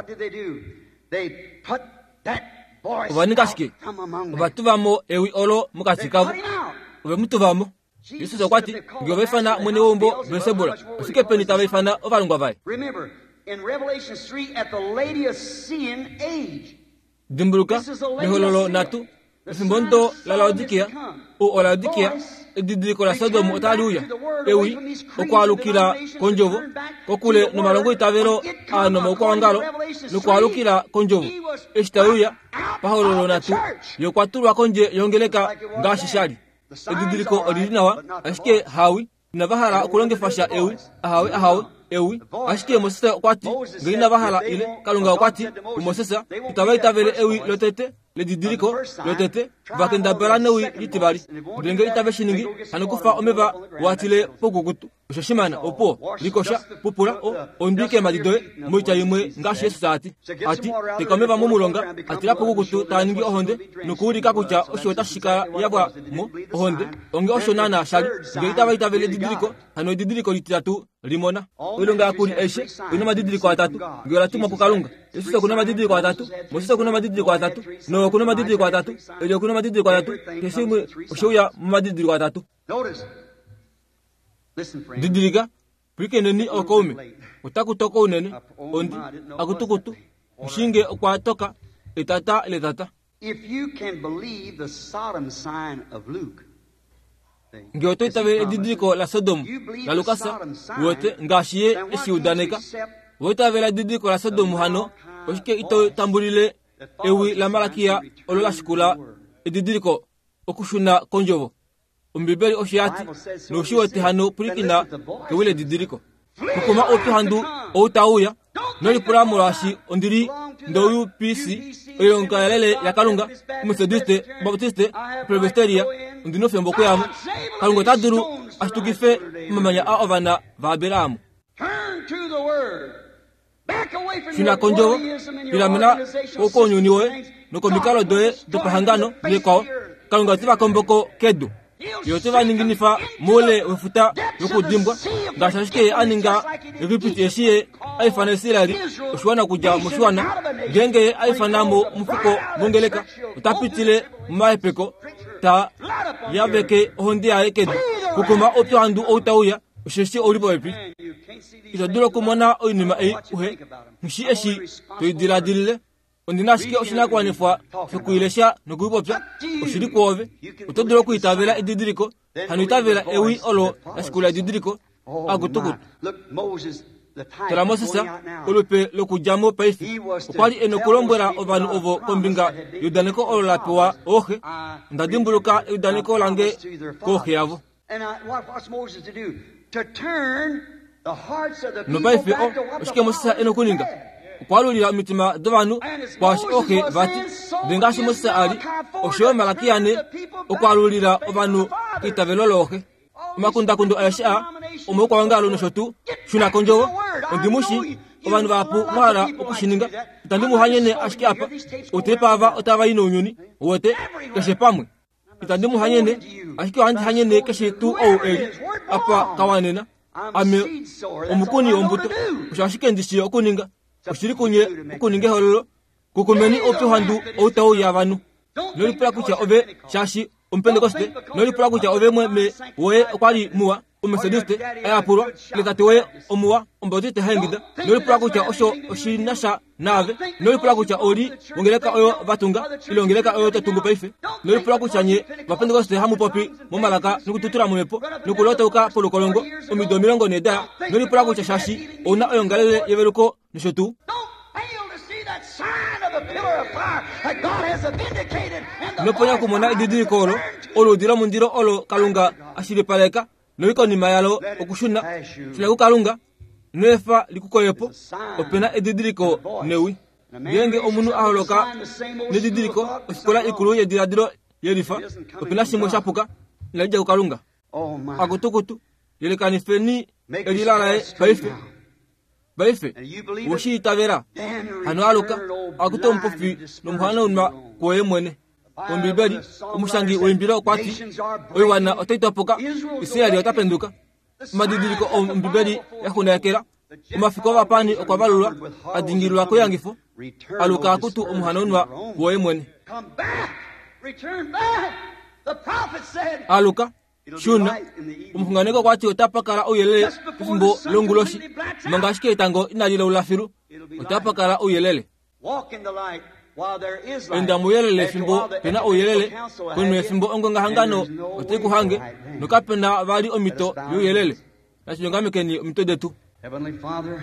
obanikashike obatuvamo ewi olo mukachikavu obemutuvamo Yesu zakwati ngobefana mwene wombo besebula asike peni tabefana ovalungwa vai. Remember in Revelation 3 at the Laodicean age dimbuluka mihololo natu Simbondo la Laodikia o Laodikia edidiko la Sodomu otaluya ewi okwalukira konjovo kokule no malongo itavero ano mokwangalo no kwalukira konjovo eshitauya paholo natu yokwatulwa konje yongeleka ngashishali edidiko originawa ashike hawi na bahala kulonge fasha ewi ahawi ewi ashike Moses kwati ngina bahala ile kalunga kwati Moses itabaita vele ewi lotete le didiriko lotete vakenda barana wi itibali ndenge itabeshiningi hanukufa omeba watile pogugutu ushashimana opo likosha pupura o ondike madidoe moita yimwe ngashi sati ati tekameva mumulonga atira pogugutu taningi ohonde nukuri kakucha oshota shika yabwa mo ohonde onge oshonana shali ngeita baita vele didiriko hano didiriko litatu limona ulonga kuri eshe ino madidiriko atatu ngela tuma kukalunga Yesu kuna madidiriko atatu Moses kuna madidiriko atatu no kuna madidiriko atatu elio kuna madidiriko atatu kesimu oshoya madidiriko atatu didirika prikene ni okome utakutoko unene ondi akutukutu mshinge kwa toka etata letata. If you can believe the Sodom sign of Luke, ngioto itabe didiriko la Sodom la Lukasa wote ngashiye esiudaneka wote avela didiriko la Sodom hano oshike ito tambulile ewi la Malakia olola shikula didiriko okushuna konjovo umbibeli oshiati no shiwete hano prikina kewile didiriko kukuma opi handu outauya noli puramurashi ondiri ndoyu PC oyonkalele yakalunga Methodiste Baptiste Presbyteria ndino fembo kuyamo kalunga taduru ashtugife mamanya aovana vaberamu Fina konjovo pilamina okonyuniwe nokomikalo doe dopahangano neko kalunga tiba komboko kedu yote vaninginifa mole wefuta yokudimbwa ngashashike aninga ripiteshie aifana silali ushwana kuja mushwana genge aifanamo mfuko mungeleka utapitile maipeko ta yabeke hondi aikedu kukuma opyo andu outauya usheshi olipo epi itaduro kumona oinima uhe mshi eshi toidiradilile ondinashike oshina kwanefwa fekuilesha nokubopya oshiri kwove utodoro kuitavela edidiriko hanuitavela ewi olo ashikula edidiriko agutukutu tala Mosesa olupe lokujamo paifi ukwali enokulombwela ovanu ovo kombinga yudaneko olo lapewa ohe ndadimbuluka yudaneko lange kohe yavo no paifi o oshike Mosesa enokuninga kwalulira mitima dovanu kwashi ohe vati dengashi Mosesa ali osho Malakiane okwalulira ovanu itavelolo ohe makunda kundo ayasha omoko wangalo no shotu shuna konjovo ondimushi ovanu vapu mwala okushininga tandimu hanyene ashiki apa otepava otava ino nyoni wote keshe pamwe itandimu hanyene ashiki hanyene keshe tu ou eli apa kawanena ame omukuni ombuto ushashike ndishi okuninga ushiri kunye okuninge hololo kukumeni opyo handu outau yavanu noli pula kucha ove shashi Pentecoste noli pula kucha ove me we kwali muwa Methodiste ayapuro lekati we omuwa Baptiste hengida noli pula kucha osho oshinasha nave noli pula kucha ori ongeleka oyo batunga ilongeleka oyo tatungu paife noli pula kucha nye Pentecoste hamu popi momalaka nukututura munepo nukulota uka polo kolongo omido milongo neda noli pula kucha shashi ona oyo ngalele yeveluko nishotu noponya kumona ididiriko olo dira mundiro olo kalunga ashiripaleka noiko ni mayalo okushuna filaku kalunga nefa likukoyepo opena ididiriko newi yenge omunu aholoka nididiriko osikola ikulu yediradiro yerifa opena shimo shapuka nalija kukalunga agutukutu yelekani feni elilalae baife woshi itavera hano aluka akuto mpofi nomhana unma koye mwene ombibeli omushangi oimbira okwati oiwana otaitopoka Israeli otapenduka madidiriko ombibeli yakunekera omafiko bapani okwabalulwa adingirwa koyangifo aluka akutu omuhana unma koye mwene aluka shuna umufunganeko kwati otapakala oyelele kufumbo longuloshi mangashike itango inalila ulafiru otapakala oyelele enda muyelele fimbo pena oyelele kono fimbo ongonga hangano oteku hange nokapena vali omito yoyelele nasiyongame keni omito detu. Heavenly Father,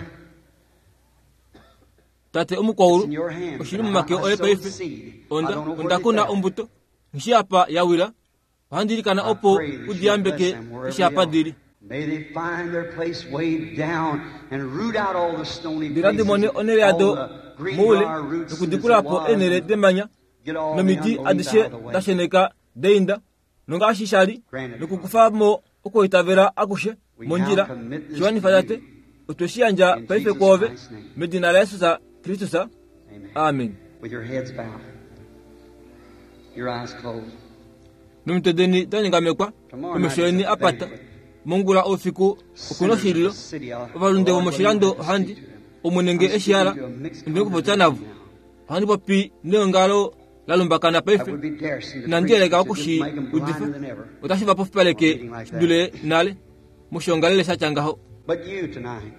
tate omukwauru oshiri mumake olepaife onda kuna ombuto nshiyapa yawira ohandirikana opo udiyambeke ishiyapa diri. may they find their place way down and root out all the stony dirandi mone onere ado mule nukudikulapo enere demanya nomiti adishe dasheneka deinda nunga shishari nukukufamo uko itavera akushe monjira shiwani fayate utoshiyanja paife kwove medina la Yesu sa Kristo sa. Amen. With your heads bowed, your eyes closed. Numtedeni taningamekwa umesheni apata mongula ofiku ukunoshiriro abalunde omoshirando handi omunenge eshiara ndikubotanavu handi popi neongalo lalumbakana paife nandiele gakushi udifa utashiva pofipaleke dule nale mushongalele sachangaho. But you tonight,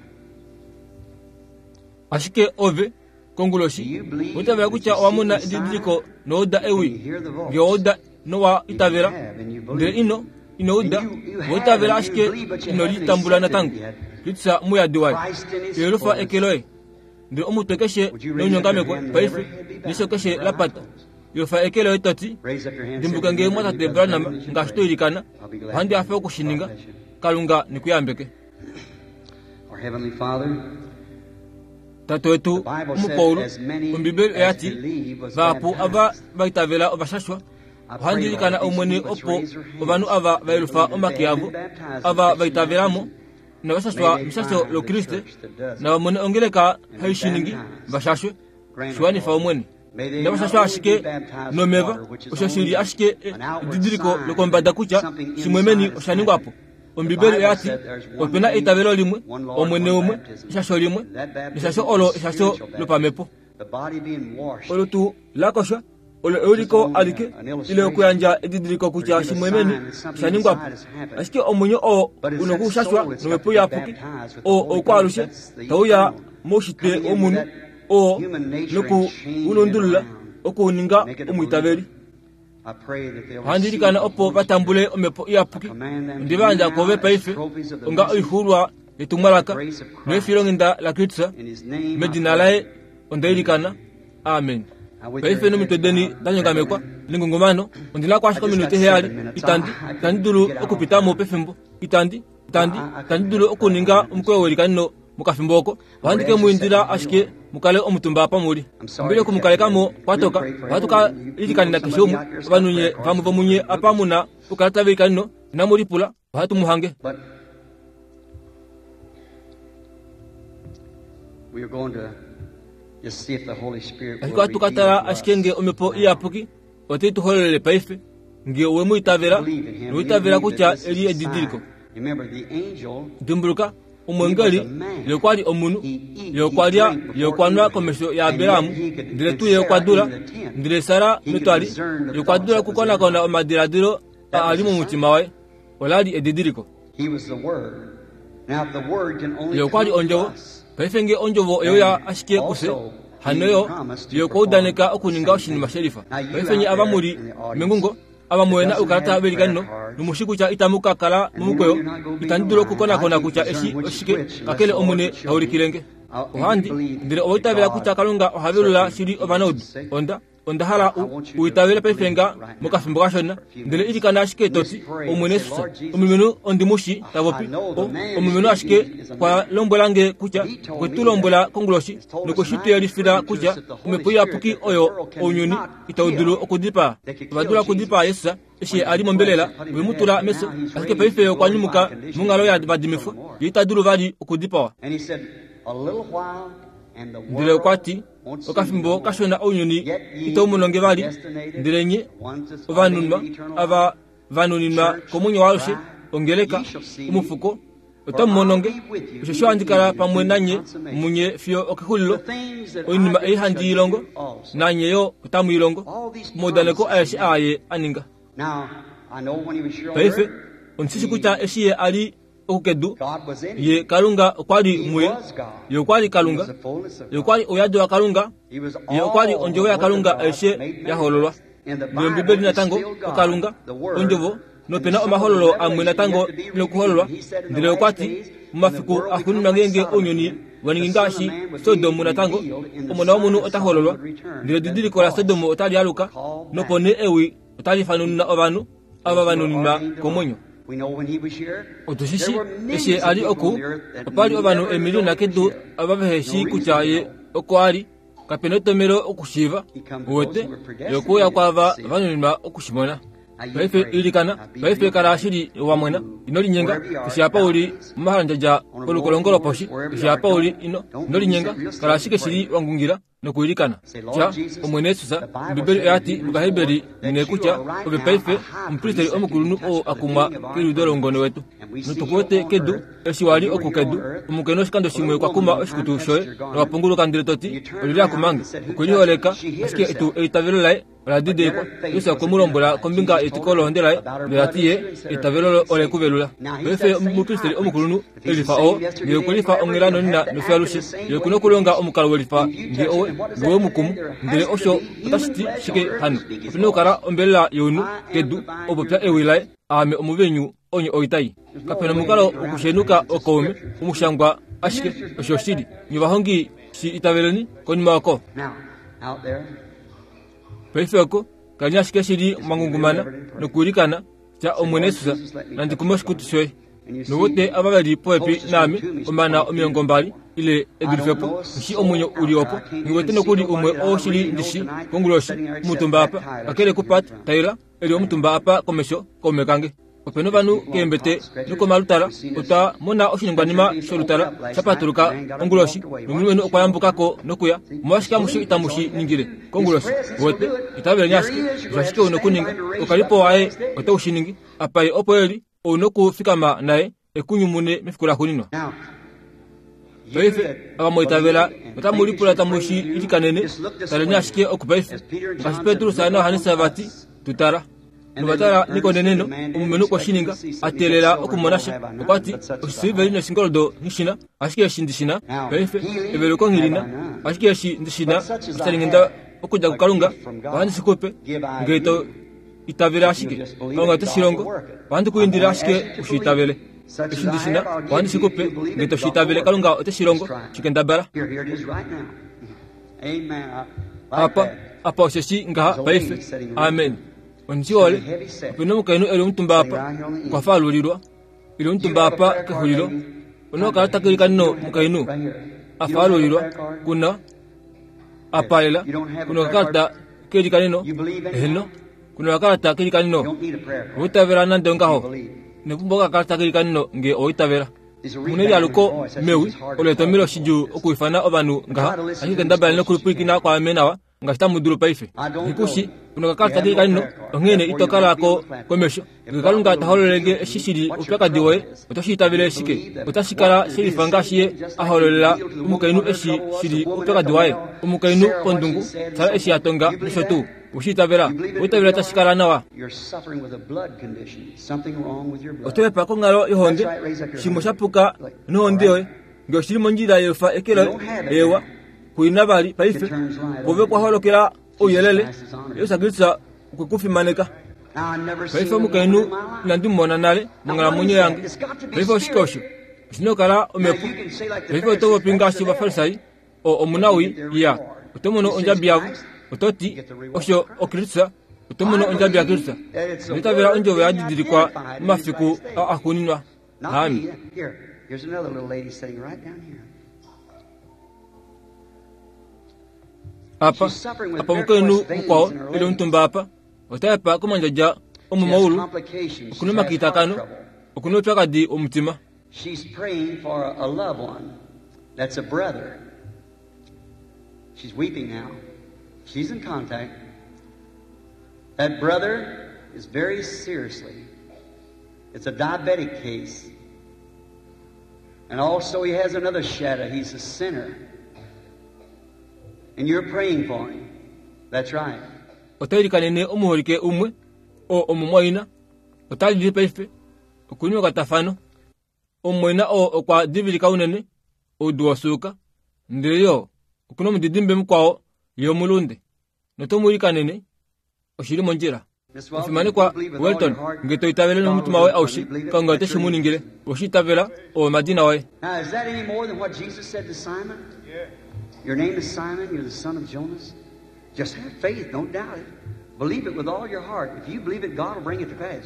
ashike ove konguloshi utavera kucha wamuna ididiko nooda ewi geoda nowa itavera ndire ino uda utavera ashike ino litambula na tangu litsa muya diwai yerufa ekeloe ndire omutokeshe nonyongame kwa paife nisokeshe lapata yofa ekeloe tati dimbuka nge mwata tebrana ngashtoirikana handi afa kushininga kalunga nikuyambeke. our Heavenly Father, tato wetu umupaulo umbibeli yati vapu ava vaitavela ovashashwa ohandirikana omwene opo ovanu ava vailufa omakiavo ava vaitavelamo na vashashwa mishasho lo Kriste na vamwene ongeleka haishiningi vashashwe shiwanifa omwene na vashashwa ashike nomeva oshashiri ashike didiriko lokombada kucha shimwemeni oshaningwapo ombibeli yati opena itavelo limwe omwene umwe ishasho limwe ishasho olo ishasho lupamepo olutu lakosha olo euliko alike ile okuyanja edidiriko kucha shimwemeni shaningwapo ashike omunyo o unokushashwa nomepo yapuki o okwarushe tauya moshite omunu o noku unondulula okuninga omwitaveli handirikana opo batambule omepo yapuki ndibanja kove paife nga oihurwa etumalaka nefilonginda la Kristo medina lae ondairikana. Amen. Paife nomitodeni danyongamekwa lingongomano ondila kwashika minute heali itandi dulu okupitamo pefimbo itandi dulu okuninga omukwewelikano mukafimboko wandike muindira ashike mukale omutumba pamuli mbile kumukale kamo kwatoka watuka ilikanina kishomu vanunye vamunye apamuna ukalata vekanino namulipula watu muhange. we are going to just see if the Holy Spirit will ashika tukatara ashikenge omepo iyapuki otetu holele paife nge wemu itavera kucha eli edidiriko. remember the angel dumbuluka umwengeli yokwali omunu yokwanwa komesho ya Abiramu ndire tuye yokwadura ndire Sara nutwali yokwadura kukona kona omadiradiro ali mu mutima we olali edidiriko. he was the word. Now the word can only yokwali onjovo paifenge onjovo yoya ashike kuse hanoyo yokodaneka okuninga oshinima sherifa paifenye abamuri mengungo abamwena ukarata berikanino numushiku itamuka kala mumukweyo itandiro kukona kona kucha eshi oshike kakele omune haulikilenge ohandi ndire oitavela kucha kalunga ohavirula shiri obanod onda hala uitavela paifenga mukafimbo kashona ndire ilikana ashike toti omune susa omumenu ondimushi tavopi omumenu ashike kwa lombolange kucha kwetulombola konguloshi nukushitu yalifira kucha umepuya puki oyo onyuni itaudulu okudipa vadula kudipa Yesu eshi ali mombelela wemutula meso ashike paife kwa nyumuka mungalo ya badimifo yitadulu vali okudipa ndire kwati okafimbo kashona onyuni itomunonge vali ndirenye ova vanunima komunyo waloshe ongeleka umufuko otamononge ushosho andikala pamwe nanye munye fio okihulilo oinima ehandi ilongo nanye yo utamu ilongo modaneko ayashi aye aninga paife onsisi kuta eshiye ali okukedu ye kalunga kwali muye ye kwali kalunga ye kwali oyado wa kalunga ye kwali onjowe ya kalunga eshe ya hololwa ye bibeli natango kalunga onjovo no pena omahololo amwe natango no kuhololwa ndile kwati mafiku akuni magenge onyoni waningashi Sodomu natango omona omuntu otahololwa ndile didiri kola Sodomu otali aluka no pone ewi otali fanunna obanu ababanunna komonyo otushishi eshe ali oku opali obanu emilio nakedu ababeheshi kuchaye okwali kapenotomero okushiva wote yokuya kwava vanunna okushimona baife ilikana baife karashiri wamwena inoli nyenga kishapa uli maharanja olukolongolo poshi kishapa uli inoli nyenga karashike shiri wangungira no kuilikana cha omwene susa bibeli ati mugahebeli ninekucha obepaife umpristeri omukulunu o akuma kirudolongono wetu nutukote kedu eshiwali okukedu umukeno shikando shimwe kwa kuma oshikutu shoye no wapungulu kandire toti olili kumanga ukunioleka aske etu eitavelae radide ko yusa komulombola kombinga etikolo ndelae ndatiye etavelo ole kuvelula befe umpristeri omukulunu elifa o ngekulifa ongirano nina nufalushi yekuno kulonga omukalo welifa nge owe ngo mukumu ndele osho tashiti shike hanu pino kara ombela yonu kedu obopya ewilai ame omubenyu onye oitai kapena mukalo okushenuka okome umushangwa ashike osho shidi nyubahongi shi itaveleni konimako Peifeko kanya shike shidi mangungumana no kulikana cha omwenesusa nandi kumoshkutushoy nowote ababali poepi nami omana omiongombali ile edulfepo nshi omunyo uliopo niwete nokuli umwe oshili ndishi konguloshi mutumba apa akele kupat taira eli omutumba apa komesho komekange openo banu kembete nuko malutara uta mona oshiningwanima sholutara chapatuluka onguloshi numwenu okwayambukako nokuya mwashika mushi itamushi ningire konguloshi wote itabele nyaski jashike unokuninga okalipo wae otawushiningi apai opoeli onoku fikama nae ekunyumune mifikula kunino baife abamoitavela batamulipula tamushi ilikanene talanyashike okubaife kasi Petro sana hanisa bati tutara nubatara nikoneneno umumenu kwa shininga atelela okumonasha okwati osiveli na singoldo nishina ashike shindishina baife ebeloko ngirina ashike shindishina salingenda okuja kukalunga bandi sikope ngeto itavela ashike kalunga teshirongo bandi kuindira ashike ushitavele ishindishina bandi sikope ngeto shitavele kalunga oteshirongo chikendabara apa osheshi ngaha baife amen onjiole opino mukaino elo mutumba apa kwa falulirwa ilo mutumba apa kahuliro ono karata kirikano mukaino afalulirwa kuna apalela kuna karata kirikanino heno kuna karata kirikanino utavera nande ngaho ne kumboka karata kirikanino nge oitavera muneli aluko mewi oletomiro shiju okuifana obanu ngaha akikendabala no kulipikina kwa menawa ngashita muduro paife nikushi unokakarta kirikanino ongene itokalako komesho ngikalunga tahololege shishiri upyaka diwe utoshitavile shike utashikala shirifangashiye aholela umukainu eshi shiri upyaka diwe umukainu kondungu sara eshi atonga nishotu ushitavela utavela tashikala nawa otepa kongalo ihonde shimoshapuka nohondewe ngyoshirimo njira yefa ekelo ewa kuinabali paife kove kwa holokera oyelele yosagitsa kukufi maneka paife mukainu nandimona nale mungala munyo yange paife oshikosho sinokala omepu paife otowo pingashi bafarisai o omunawi ya otomono onjabiyavu ototi osho okritsa otomono onjabia kritsa nitavera onjove adidirikwa mafiku akuninwa hami. Here's another little lady sitting right down here. apa mukainu mukwao ile mutumba apa otapa kumanjaja omumawulu okunuma kitakano okunopyaka di omutima. She's praying for a loved one that's a brother. She's weeping now. She's in contact. That brother is very seriously. It's a diabetic case. And also he has another shadow. He's a sinner. And you're praying for him. That's right. Otari kanene omuhorike umwe o omumwaina otali paife okunywa katafano omwena o kwa divili kaunene oduwasuka ndiyo kuno mudidimbe mkwao yo mulunde notomuri kanene oshiri monjira ifimane kwa Welton ngeto itavela no mutima we aushi kanga teshimuni ngire oshitavela o madina we. Now is that any more than what Jesus said to Simon? Yeah. Your name is Simon, you're the son of Jonas. Just have faith, don't doubt it. Believe it with all your heart. If you believe it, God will bring it to pass.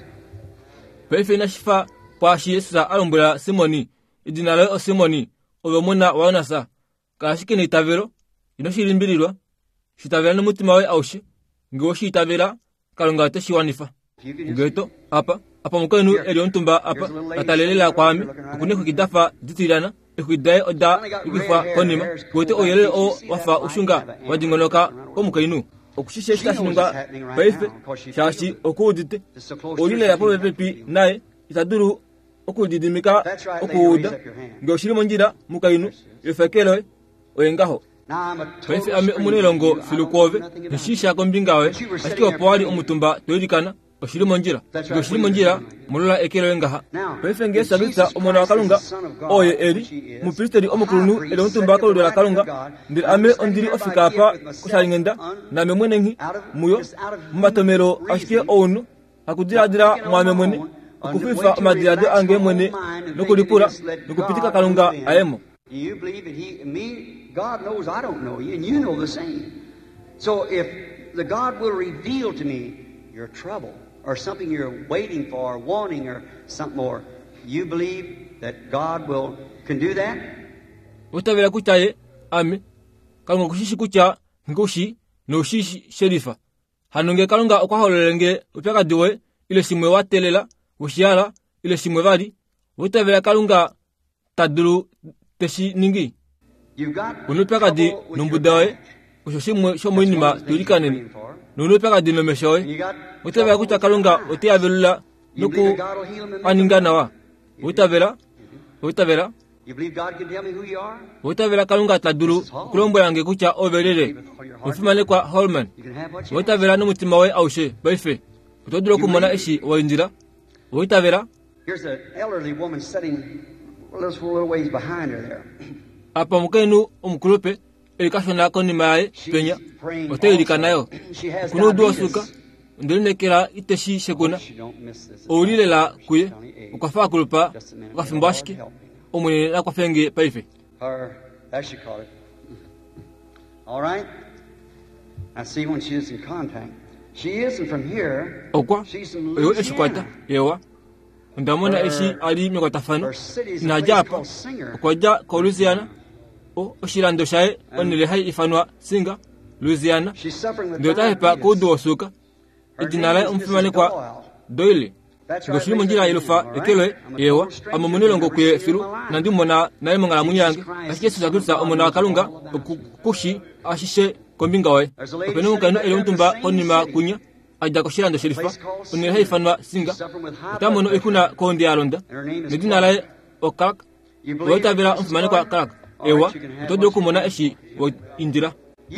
Pefe na shifa kwa shiyesa alumbula Simoni idinale o Simoni obomuna waonasa kashike ne itavero inoshirimbirwa shitavela no mutima we aushi ngoshi itavela kalonga teshiwanifa geto apa mukenu eliontumba apa atalela kwami kuneko kidafa ditirana ekuidai oda ikifa konima kote oyele o wafa ushunga wadingonoka omukenu okushishe shitashinunga paife shashi okudite olile yapo pepi naye itaduru okudidimika okuda ngoshiri monjira mukenu yefekelo oyengaho paife ame umunelongo filukove nishisha kombingawe ashike opwali omutumba toyirikana oshiri monjira ngoshiri monjira mulola ekelo engaha paife ngesa bitsa omona wakalunga oye eri mupisteri omukulunu ele omutumba kaludela kalunga ndiri ame ondiri ofika apa kusalingenda na memwenengi muyo mumatomero ashike onu akudiradira mwame mwene okufifa madirado ange mwene nokulipura nokupitika kalunga ayemo. You believe that God knows I don't know you, and you know the same. So if the God will reveal to me your trouble or something you're waiting for, wanting, or something more, you believe that God can do that? Utavela kutaye ame kalunga kushishi kucha ngoshi no shishi sherifa hanonge kalunga okwaholelenge upeka diwe ile simwe watelela ushiala ile simwe vali utavela kalunga taduru teshi ningi unupeka di numbudawe ushoshimwe shomoinima tulikaneni nunupeka di nomeshowe utavela kucha kalunga utiavelula nuku aningana wa utavela you believe God can tell me who you are? Utavela kalunga taduru kulombo yange kucha overere ufimane kwa Holman utavela numutima we aushe baife utoduro kumona eshi wainjira utavela. Here's an elderly woman sitting a little ways behind her there. Apa mukenu omukulupe elikashona konima yae penya oteirikanayo kuno duwasuka ndinekera iteshi shekuna olilela kuye ukafa kulupa ukafimbashike omune nakwafenge paife. That she called it. All right. I see when she is in contact. She isn't from here. She's from Louisiana. Yewa. Ndamona eshi ali mikotafano na japa kwaja kwa Louisiana oshirando shae onile hai ifanwa Singa Louisiana ndio tahepa kuduosuka idinala umfimane kwa Doyle ngoshiri monjira ilufa ekelo yewa amomunelongo kuye filu nandi mona naye mongala munyange ashike suzagutsa omona kalunga kushi ashishe kombingawe openu kanu ele untumba onima kunya aja koshirando sherifa onile hai ifanwa Singa tamono ikuna kondi alonda nidinala okak wotavela umfimane kwa kak ewa todo kumona eshi indira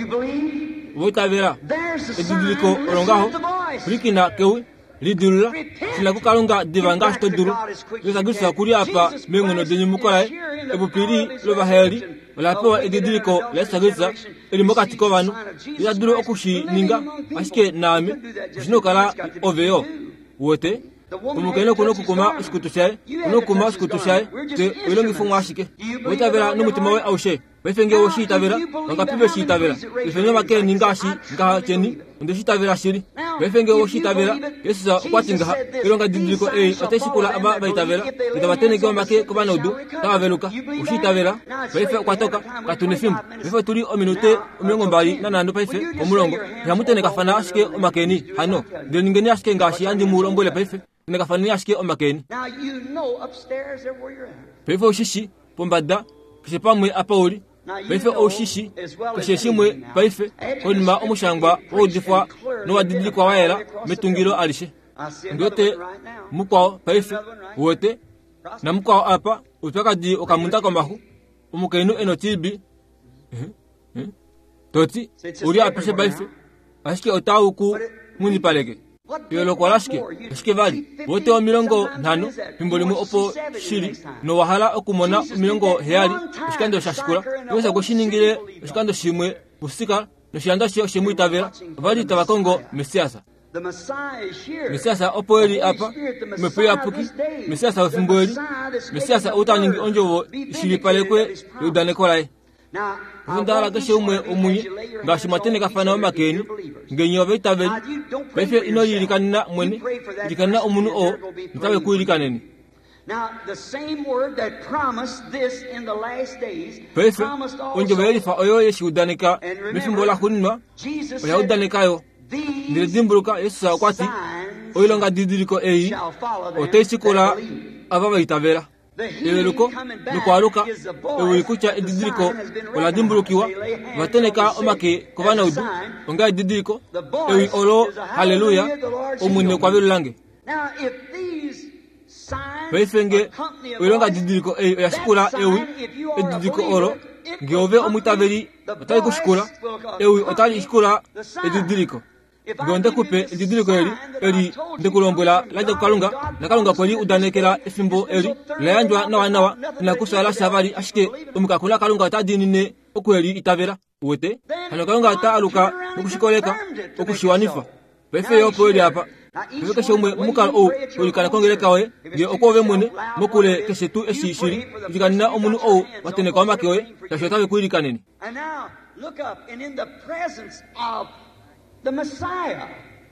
wotavela ediliko rongaho frikina kewi lidurula sila kukalunga divanga stoduru yosagisa kuri apa mengono denyumukola ebupiri lobaheri olapewa ediliko lesagisa elimokatiko banu yaduru okushi ninga ashike nami shinokala oveyo wote umukeno kuno kukuma iskutushaye kuno kuma iskutushaye te ulongi fungwashike wotavela numutima we aushe wefenge woshi tavela wangapibe shi tavela wefenge makere ningashi ngaha cheni ndeshi tavela shiri wefenge woshi tavela yesuza kwatinga ilonga dindiko ateshikula aba baitavela itabatene kwa make kubana udu taveluka woshi tavela wefe kwatoka katunefimbu wefe turi ominute umiongombali nanando paife omulongo yamutene kafana ashike omakeni hano ndeningeni ashike ngashi andi mulombole paife nekafana ashike omakeni. Now you know upstairs there where you're at. Paife oshishi pombada kishepamwe apauri paife oshishi kisheshimwe paife konima omushangwa odifwa no wadidili kwa waela metungiro alishe ngote mukwao paife wote na mukwao apa utwaka di okamunda kwa mahu umukenu enotibi toti uri apishe paife ashike otauku muni palege yolo kwa ashike vali wote wa milongo nano pimbolimu opo shiri no wahala okumona milongo heali ushikando shashikula yosa goshiningire ushikando shimwe busika no shianda shimu itavera vali tabakongo mesiasa mesiasa opo eli apa mepeya puki mesiasa ofimboeli mesiasa utaningi onjovo shiri palekwe yudanekolai Ndala gashe umwe omunyi ngashi matene kafana omakeni ngenyobe itabeli befe ino yirikanina mwene yirikanina omunu o ntabe kuyirikaneni. Now the same word that promised this in the last days befe promised onjobeli fa oyo yeshi udanika mifimbola kunwa oya udanika yo ndire dimbuluka yesu sa kwati oyilonga didiriko eyi otesikola ababa itabela Eweluko, nukwaruka, ewelikucha ididiriko, wala dimbulukiwa, wateneka omake kovana udu, onga ididiriko, ewi olo, haleluya, omune kwa velu lange. Weifenge, welonga didiriko, ya shikula, ewi, ididiriko olo, geove omutaveli, otali kushikula, ewi otali shikula, ididiriko. Gonde kupe ididiriko eri ndekulombola laje kalunga nakalunga kweli udanekela ifimbo eri layanjwa nawa na kusala shabali ashike umukakula kalunga tadinine okweli itavera wete hano kalunga taaluka ukushikoleka ukushiwanifa befe yopo eri apa beke shomwe mukala o ulikana kongeleka we nge okove mwene mukule keshetu eshishiri jikanina omunu o watene kwa makewe yashotabe kuirikaneni. And now look up, and in the presence of the Messiah,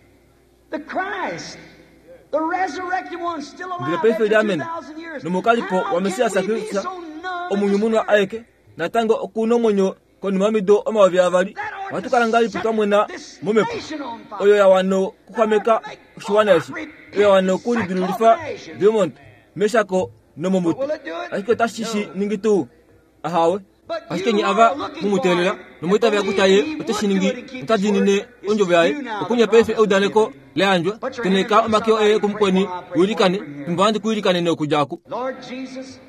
the Christ, the resurrected one, still alive after 2,000 years. How can we be so numb aeke na tango okuno monyo koni mamido omawavya avali watukalangali putamwena mumepo oyo ya wano kukameka ushiwanashi oyo wano kuli dilulifa diamond meshako no momutu ashiko tashishi ningitu ahawe ashike ni ava mumutelela nomwita vya kutaye oteshiningi utadinine onjo vyae okunya pefe eudaneko leanjwa teneka omakeo kumkweni uilikane mbandi kuilikane no kujaku. Lord Jesus,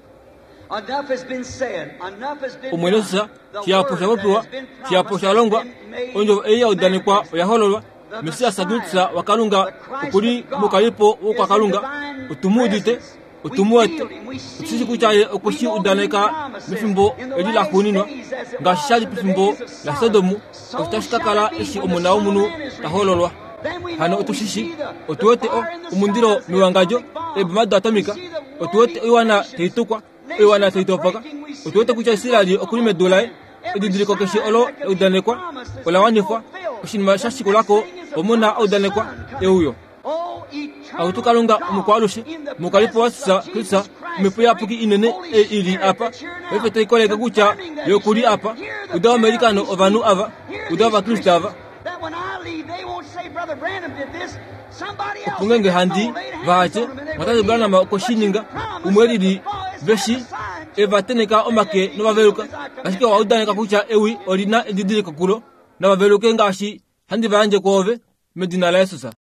enough has been said, enough has been umwelesa chiaposha wopwa chiaposha longwa onjo udanekwa yahololwa misia sagutsa wakalunga ukuli mukalipo ukakalunga utumudite utumuate utsisi kuchaye okushi udaneka mifimbo elila kuninwa ngashali pifimbo la Sodomu utashikakala ishi omuna omunu tahololwa hano utushishi otuwete umundiro miwangajo ebimadu atomika otuwete iwana teitukwa iwana teitopaka otuwete kucha isirali okuli medulae ididiriko keshi olo udanekwa olawanifwa ushinima shashikulako omuna udanekwa euyo autukalunga mukwalushi mukalipo wasa kisa mepuya puki inene ili apa wefete ikoleka kucha yokuli apa udawa amerikano ovanu ava udawa kristo ava upungenge handi vahache mataze Branham okoshininga umwelili veshi evateneka omake novaveluka ashike waudaneka kucha ewi olina edidiriko kulo novaveluke ngashi handi vanje kwove medina la Yesusa.